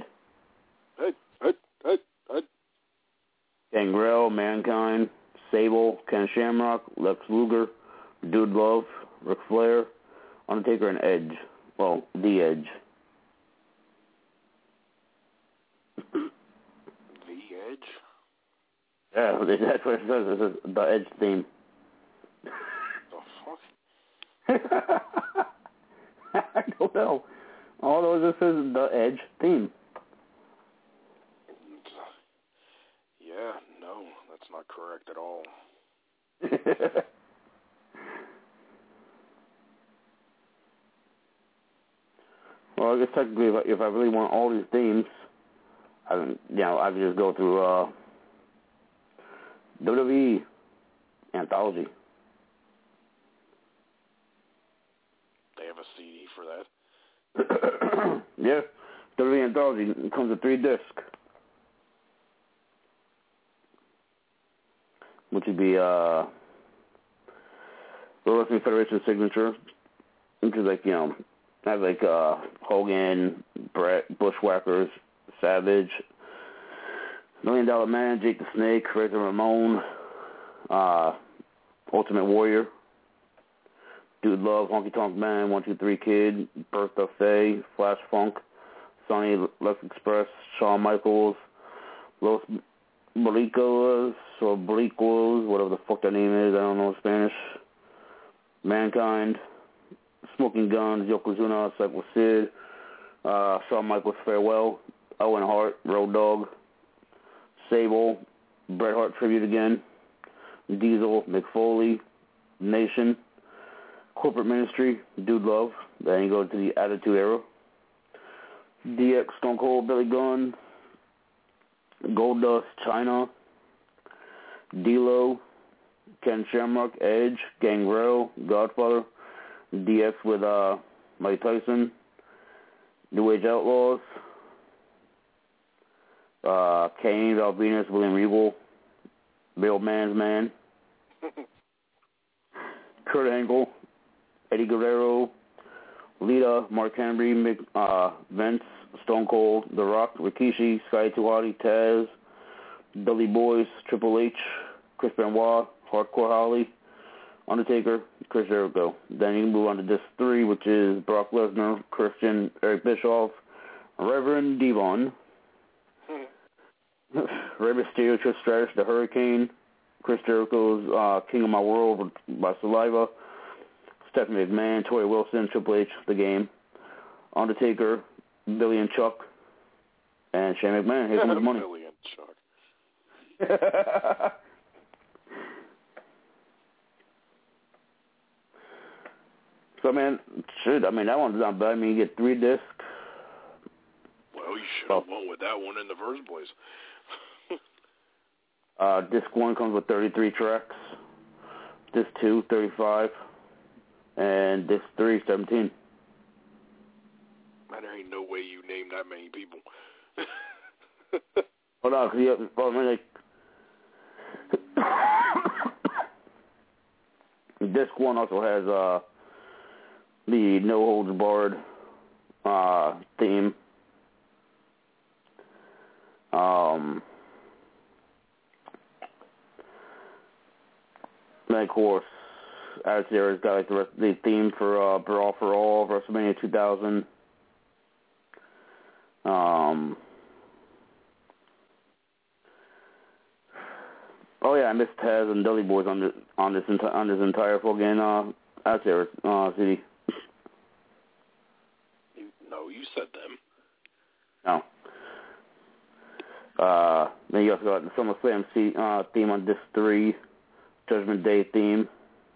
Gangrel, Mankind, Sable, Ken Shamrock, Lex Luger, Dude Love, Ric Flair, Undertaker, and Edge. Well, The Edge. The Edge? Yeah, that's what it says. It says The Edge theme. The fuck? I don't know. All those it says The Edge theme. Yeah, no, that's not correct at all. Well, I guess technically, if I really want all these themes, I can just go through WWE Anthology. They have a CD for that? Yeah, WWE Anthology. It comes with 3 discs. Which would be World Wrestling Federation Signature, which is have Hogan, Brett, Bushwhackers, Savage, $1 Million Man, Jake the Snake, Razor Ramon, Ultimate Warrior, Dude Love, Honky Tonk Man, 123 Kid, Bertha Faye, Flash Funk, Sonny Lex Express, Shawn Michaels, Los Boricuas, or Boricuas, whatever the fuck that name is, I don't know Spanish. Mankind, Smoking Guns, Yokozuna, Cycle Sid, Shawn Michaels Farewell, Owen Hart, Road Dogg, Sable, Bret Hart Tribute again, Diesel, Mick Foley, Nation, Corporate Ministry, Dude Love, then you go to the Attitude Era, DX, Stone Cold, Billy Gunn, Goldust, China, D-Lo, Ken Shamrock, Edge, Gangrel, Godfather, DX with Mike Tyson, New Age Outlaws, Kane, Val Venus, William Regal, Bill Man's Man, Kurt Angle, Eddie Guerrero, Lita, Mark Henry, Vince, Stone Cold, The Rock, Rikishi, Sky Tuati, Taz, Dudley Boyz, Triple H, Chris Benoit, Hardcore Holly, Undertaker, Chris Jericho. Then you can move on to disc 3, which is Brock Lesnar, Christian, Eric Bischoff, Reverend Devon, Rey Mysterio, Trish Stratus, The Hurricane, Chris Jericho's King of My World by Saliva, Stephanie McMahon, Tori Wilson, Triple H, The Game, Undertaker, Billy and Chuck, and Shane McMahon. Here comes the money. Billy and Chuck. So, man, that one's not bad. I mean, you get 3 discs. Well, you should have won with that one in the first place. Disc 1 comes with 33 tracks. Disc 2, 35. And disc 3, 17. Man, there ain't no way you name that many people. Hold on, because disc 1 also has the No Holds Barred theme. Then, of course, as there's got like the theme for Brawl for All, WrestleMania 2000. Oh yeah, I missed Taz and Dudley Boyz on this entire fucking CD. No, you said them. No. Then you also got the SummerSlam theme on disc 3, Judgment Day theme.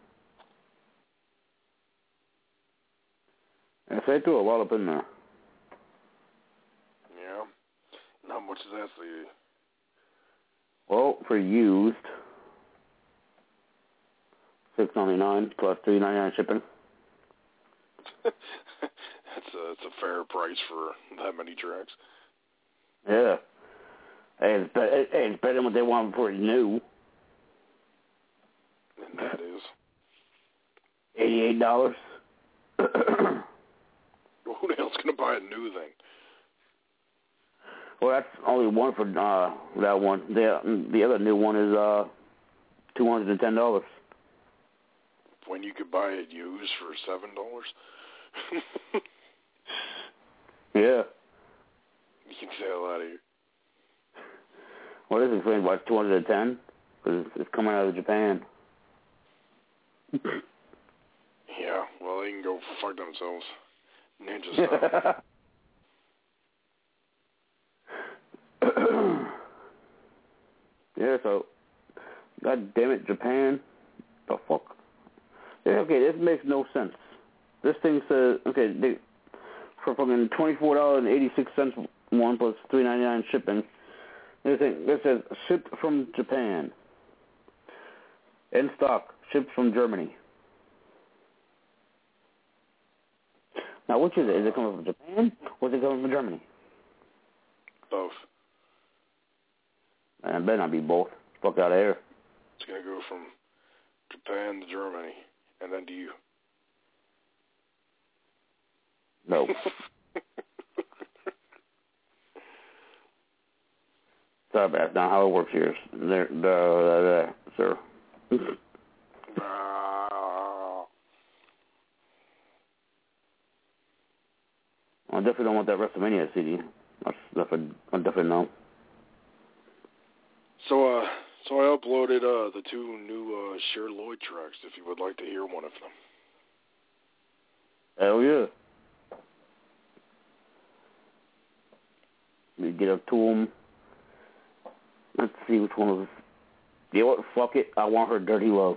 And so they threw a lot up in there. Yeah. And how much is that CD? Well, for used, $6.99 plus $3.99 shipping. It's a fair price for that many tracks. Yeah. Hey, it's better than what they want before it's new. And that is $88. Who the hell's gonna buy a new thing? Well, that's only one for that one. The other new one is $210. When you could buy it used for $7. Yeah. You can say a lot of here. What is it? About $210? Because it's coming out of Japan. Yeah. Well, they can go fuck themselves. Ninja style. Yeah, so, God damn it, Japan. The fuck? Yeah, okay, this makes no sense. This thing says, okay, for fucking $24.86 one plus $3.99 shipping, this says shipped from Japan. In stock, shipped from Germany. Now, which is it? Is it coming from Japan or is it coming from Germany? Both. And it better not be both. Fuck out of here. It's going to go from Japan to Germany, and then to you. No. Sorry, that's not how it works here, sir. I definitely don't want that WrestleMania CD. I definitely know. So I uploaded the 2 new Cher Lloyd tracks if you would like to hear one of them. Hell yeah. We get up to them. Let's see which one was. You know what? Fuck it. I want her Dirty Love.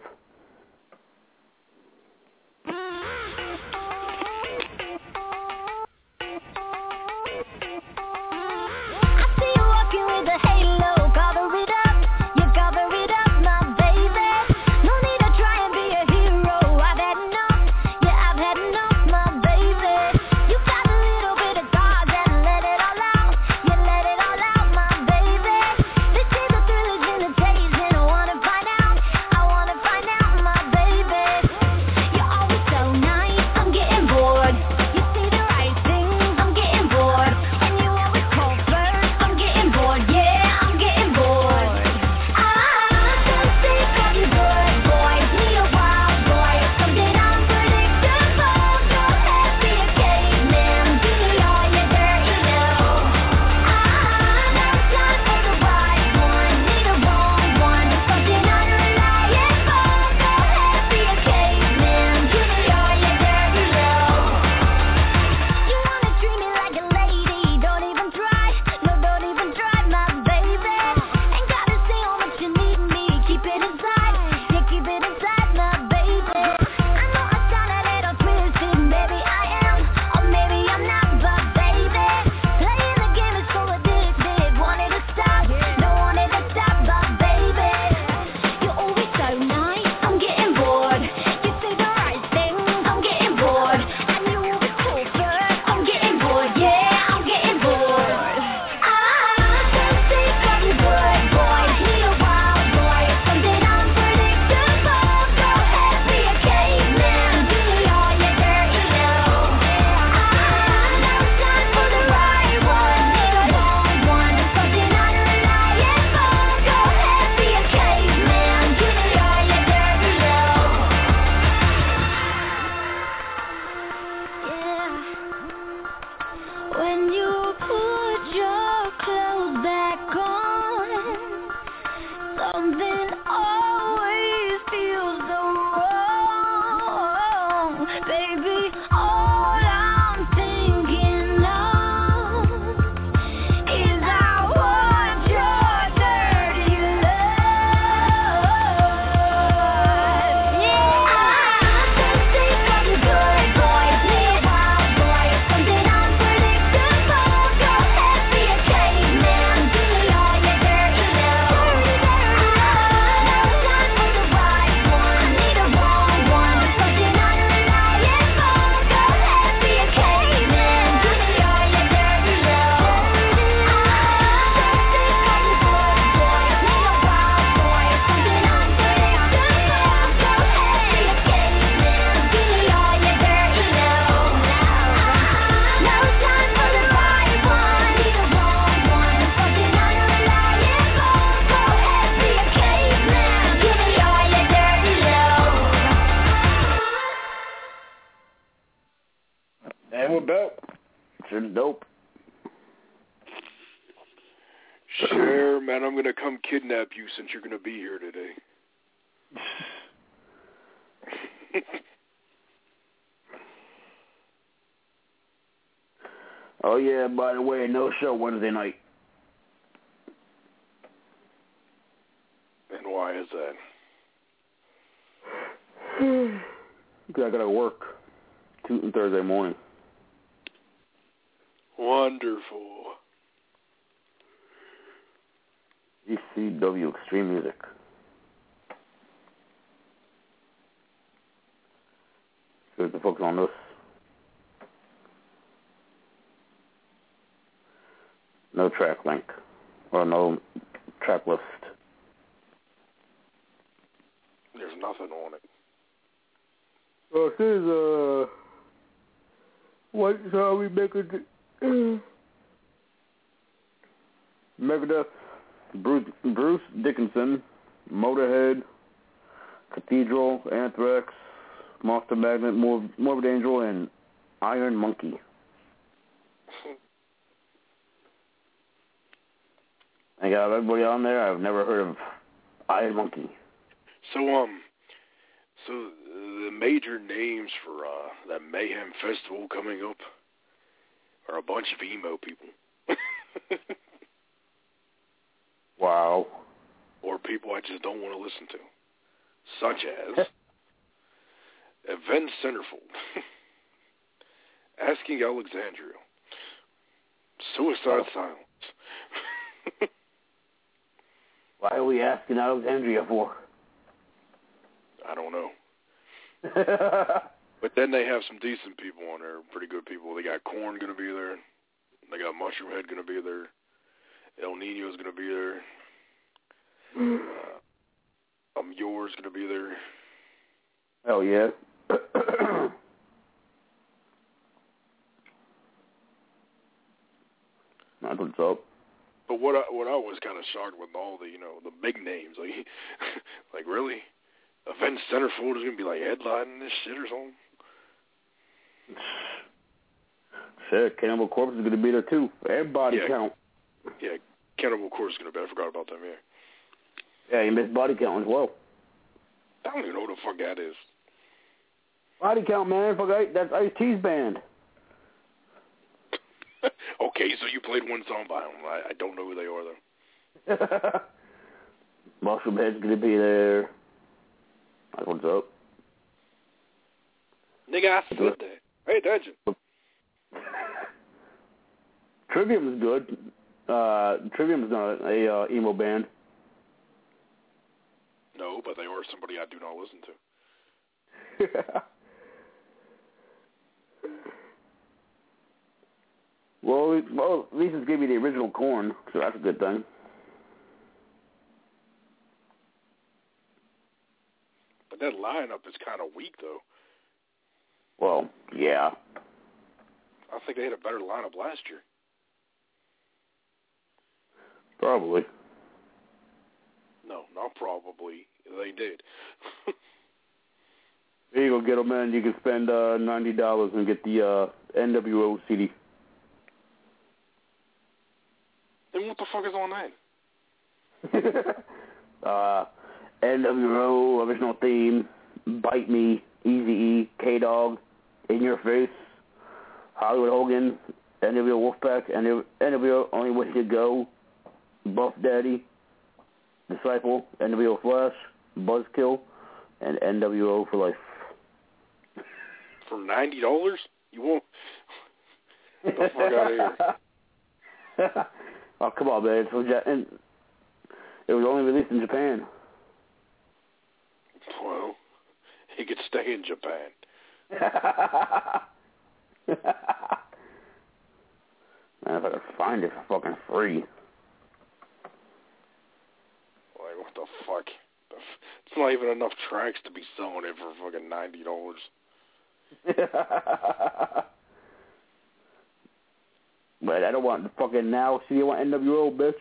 Dope. Cher, man, I'm gonna come kidnap you since you're gonna be here today. Oh yeah, by the way, no show Wednesday night. And why is that? Because I gotta work Tuesday and Thursday morning. Wonderful. ECW Extreme Music. Here's the focus on this. No track link. Or no track list. There's nothing on it. Well, it says, what shall we make it? Megadeth, Bruce Dickinson, Motorhead, Cathedral, Anthrax, Monster Magnet, Morbid Angel, and Iron Monkey. I got everybody on there. I've never heard of Iron Monkey. So the major names for that Mayhem Festival coming up are a bunch of emo people. Wow. Or people I just don't want to listen to. Such as Avenged Centerfold, Asking Alexandria, Suicide Silence. Why are we asking Alexandria for? I don't know. But then they have some decent people on there, pretty good people. They got Korn going to be there. They got Mushroomhead going to be there. El Nino's going to be there. I'm Yours going to be there. Hell yeah. That's what's up. But what I was kind of shocked with all the the big names, like really, Avenged Centerfold is going to be like headlining this shit or something. Shit, Cannibal Corpse is going to be there too. Everybody count. Yeah, Cannibal Corpse is going to be. I forgot about them. Yeah. Yeah, you missed Body Count as well. I don't even know what the fuck that is. Body Count, man. That's Ice-T's band. Okay, so you played one song by them. I don't know who they are, though. Mushroomhead's going to be there. That's what's up. Nigga, I said that. Pay attention. Trivium's good. Trivium's not a emo band. No, but they are somebody I do not listen to. Well, at least it's gave you the original Korn, so that's a good thing. But that lineup is kind of weak, though. Well, yeah. I think they had a better lineup last year. Probably. No, not probably. They did. There you go, get them in. You can spend $90 and get the NWO CD. Then what the fuck is on that? NWO, original theme, Bite Me, Eazy-E, K-Dog, In Your Face, Hollywood Hogan, NWO Wolfpack, NWO Only Way to Go, Buff Daddy, Disciple, NWO Flash, Buzzkill, and NWO for life. For $90? You won't? Get the fuck out of here. Oh, come on, man. It was only released in Japan. Well, he could stay in Japan. Man, if I could find it for fucking free. Like, what the fuck? It's not even enough tracks to be selling it for fucking $90. But I don't want the fucking now. See, I want NWO, bitch.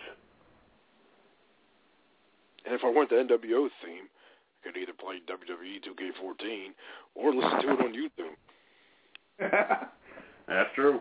And if I want the NWO theme, I could either play WWE 2K14 or listen to it on YouTube. That's true.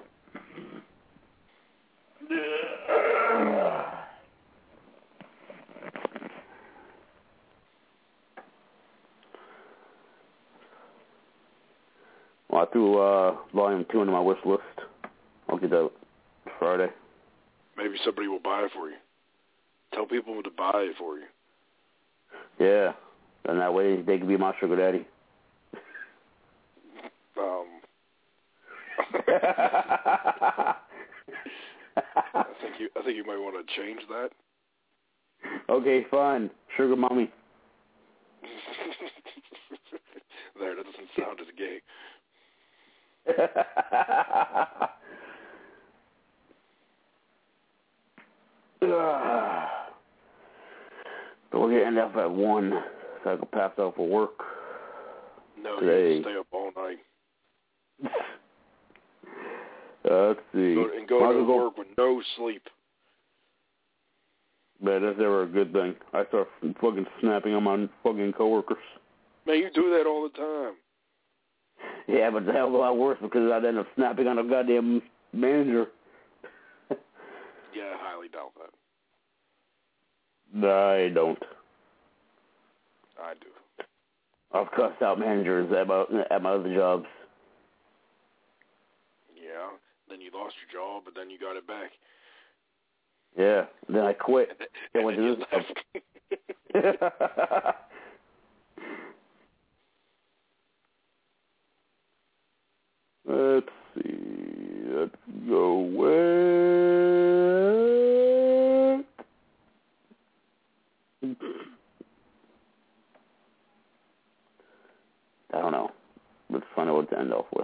Well, I threw Volume 2 into my wish list. I'll get that Friday. Maybe somebody will buy it for you. Tell people to buy it for you. Yeah. And that way they can be my sugar daddy. I think you might want to change that. Okay, fine. Sugar mommy. There, that doesn't sound as gay. But we're going to end up at 1, so I can pass out for work. No, today. you stay up all night. Let's see. Go to work with no sleep. Man, that's never a good thing. I start fucking snapping on my fucking coworkers. Man, you do that all the time. Yeah, but it's a hell of a lot worse because I'd end up snapping on a goddamn manager. doubt that. I don't. I do. I've cussed out managers at my other jobs. Yeah. Then you lost your job, but then you got it back. Yeah. Then I quit. And went then to you this left. Let's see. Let's go with... I don't know. Let's find out what to end off with.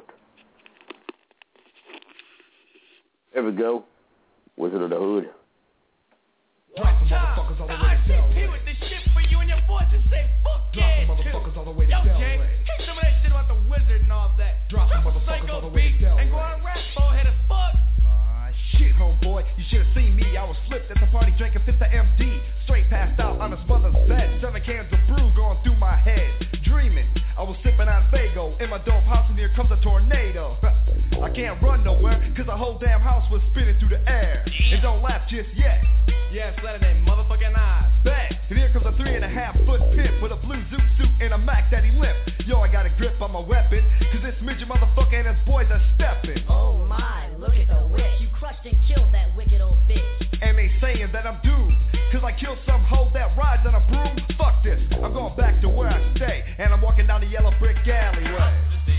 There we go. Wizard of the Hood. One time, the ICP with this shit for you and your boys and say fuck yeah. Motherfuckers all the way to Yo, Delaware. Jay, kick some of that shit about the wizard and all that. Drop the a motherfuckers all the way to beat Delaware. and go on rap, bald-headed fuck. Shit, homeboy, you should've seen me. I was flipped at the party drinking Fifth of MD. Straight passed out on his mother's bed. 7 cans of brew going through my head. Dreaming, I was sipping on Fago. In my dope house and here comes a tornado. I can't run nowhere, cause the whole damn house was spinning through the air. And don't laugh just yet. Yeah, flatter than motherfucking eyes. Bang! And here comes a 3.5-foot pimp with a blue zoot suit and a Mac that he limp. Yo, I got a grip on my weapon, cause this midget motherfucker and his boys are stepping. Oh my, look at the witch. You crushed and killed that wicked old bitch. And they saying that I'm doomed, cause I killed some hoe that rides on a broom. Fuck this, I'm going back to where I stay, and I'm walking down the yellow brick alleyway.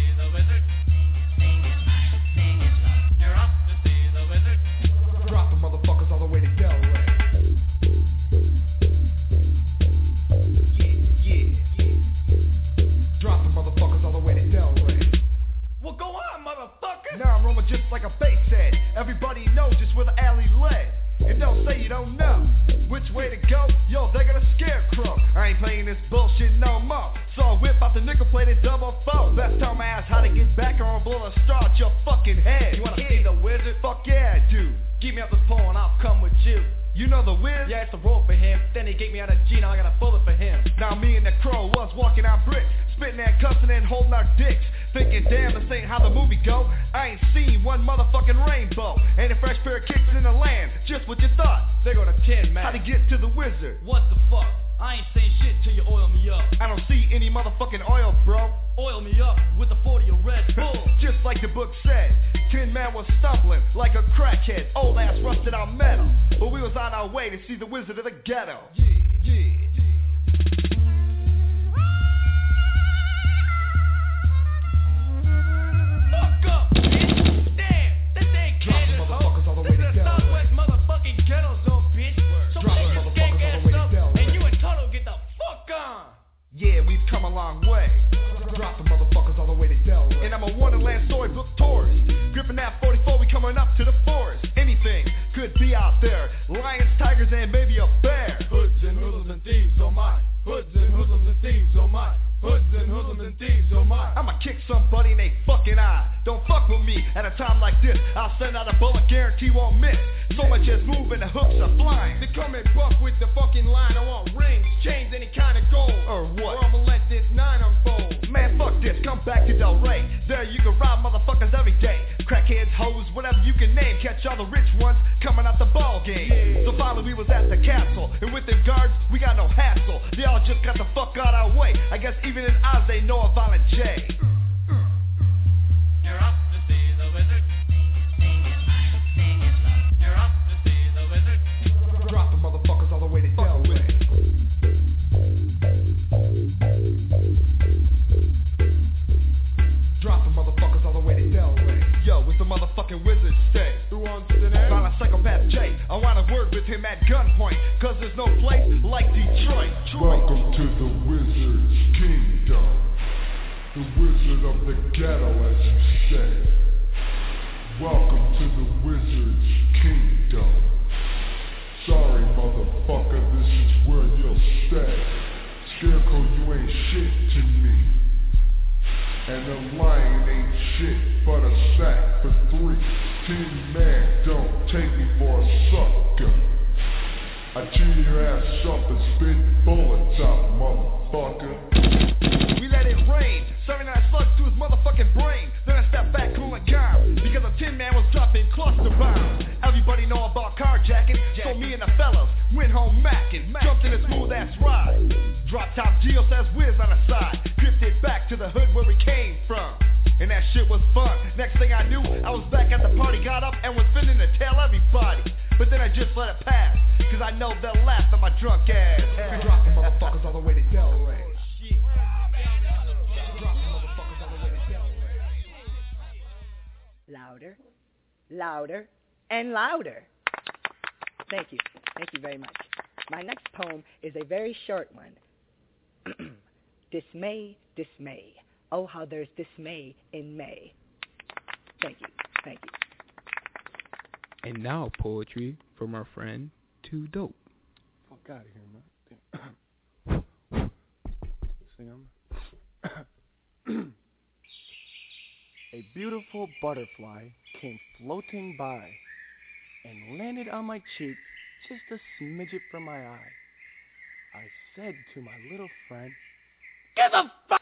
Drop the motherfuckers all the way to Delaware. Yeah. Drop the motherfuckers all the way to Delaware. Well, go on, motherfucker. Now I'm roaming just like a bass head. Everybody knows just where the alley led. And don't say you don't know which way to go. Yo, they got a scarecrow. I ain't playing this bullshit no more. So I whip out the nickel-plated 004. Best tell my ass how to get back or I'll blow a straw at your fucking head. You wanna see the wizard? Fuck yeah, I do. Give me up this pole and I'll come with you. You know the Wiz? Yeah, it's a roll for him. Then he gave me out a G, now I got a bullet for him. Now me and the crow was walking on bricks, spitting and cussing and holding our dicks. Thinking, damn, this ain't how the movie go. I ain't seen one motherfucking rainbow. Ain't a fresh pair of kicks in the land. Just what you thought. They go to 10, man. How to get to the wizard? What the fuck? I ain't saying shit till you oil me up. I don't see any motherfucking oil, bro. Oil me up with a 40 of Red Bull. Just like the book said, Tin Man was stumbling like a crackhead. Old ass rusted out metal. But we was on our way to see the wizard of the ghetto. Yeah. Fuck up, bitch. Damn, this ain't Kansas, ho. This is the Southwest motherfucking ghetto zone, bitch. So play your skank ass up, and you and Toto get the fuck on. Yeah, we've come a long way. Drop the motherfuckers all the way to Delaware. And I'm a Wonderland storybook tourist. Gripping that 44, we coming up to the forest. Anything could be out there. Lions, tigers, and maybe a bear. Hoods and hoodlums and thieves, oh my. Hoods and hoodlums and thieves, oh my. Hoods and hoodlums and thieves, oh my. I'ma kick somebody in they fucking eye. Don't fuck with me at a time like this. I'll send out a bullet, guarantee won't miss. So much as moving, the hooks are flying. They come and buck with the fucking line. I want rings, chains, any kind of gold. Or what? Or I'ma let this 9 unfold. Man, fuck this, come back to Del Rey. There you can rob motherfuckers every day. Crackheads, hoes, whatever you can name. Catch all the rich ones coming out the ball game. Yeah. So finally we was at the castle. And with them guards, we got no hassle. They all just got the fuck out our way. I guess even in Oz they know a Violent J. You're up to see the wizard. You're up to see the wizard. Drop the motherfuckers all the way to Delaware. Drop the motherfuckers all the way to Delaware. Yo, it's the motherfucking wizard stay. Who wants the name? Found a psychopath J. I want a word with him at gunpoint. Cause there's no place like Detroit. Welcome to the Wizard's Kingdom. The wizard of the ghetto, as you say. Welcome to the Wizard's Kingdom. Sorry, motherfucker, this is where you'll stay. Scarecrow, you ain't shit to me. And the lion ain't shit but a sack for 3. Tin Man, don't take me for a sucker. I chew your ass up and spit bullets out, motherfucker. We let it rain, 79 slugs to his motherfucking brain. Then I stepped back cool and calm, because a Tin Man was dropping cluster bombs. Everybody know about carjacking, so me mackin', jumped in a smooth ass ride. Drop top Geo says whiz on the side. Drifted back to the hood where we came from. And that shit was fun. Next thing I knew, I was back at the party, got up and was finna to tell everybody. But then I just let it pass, cause I know they'll laugh at my drunk ass. We dropping motherfuckers all the way to Delray. Louder, louder, and louder. Thank you. Thank you very much. My next poem is a very short one. Dismay, dismay. Oh, how there's dismay in May. Thank you. Thank you. And now poetry from our friend Too Dope. Fuck out of here, man. Sing on. A beautiful butterfly came floating by and landed on my cheek just a smidget from my eye. I said to my little friend, "Get the fuck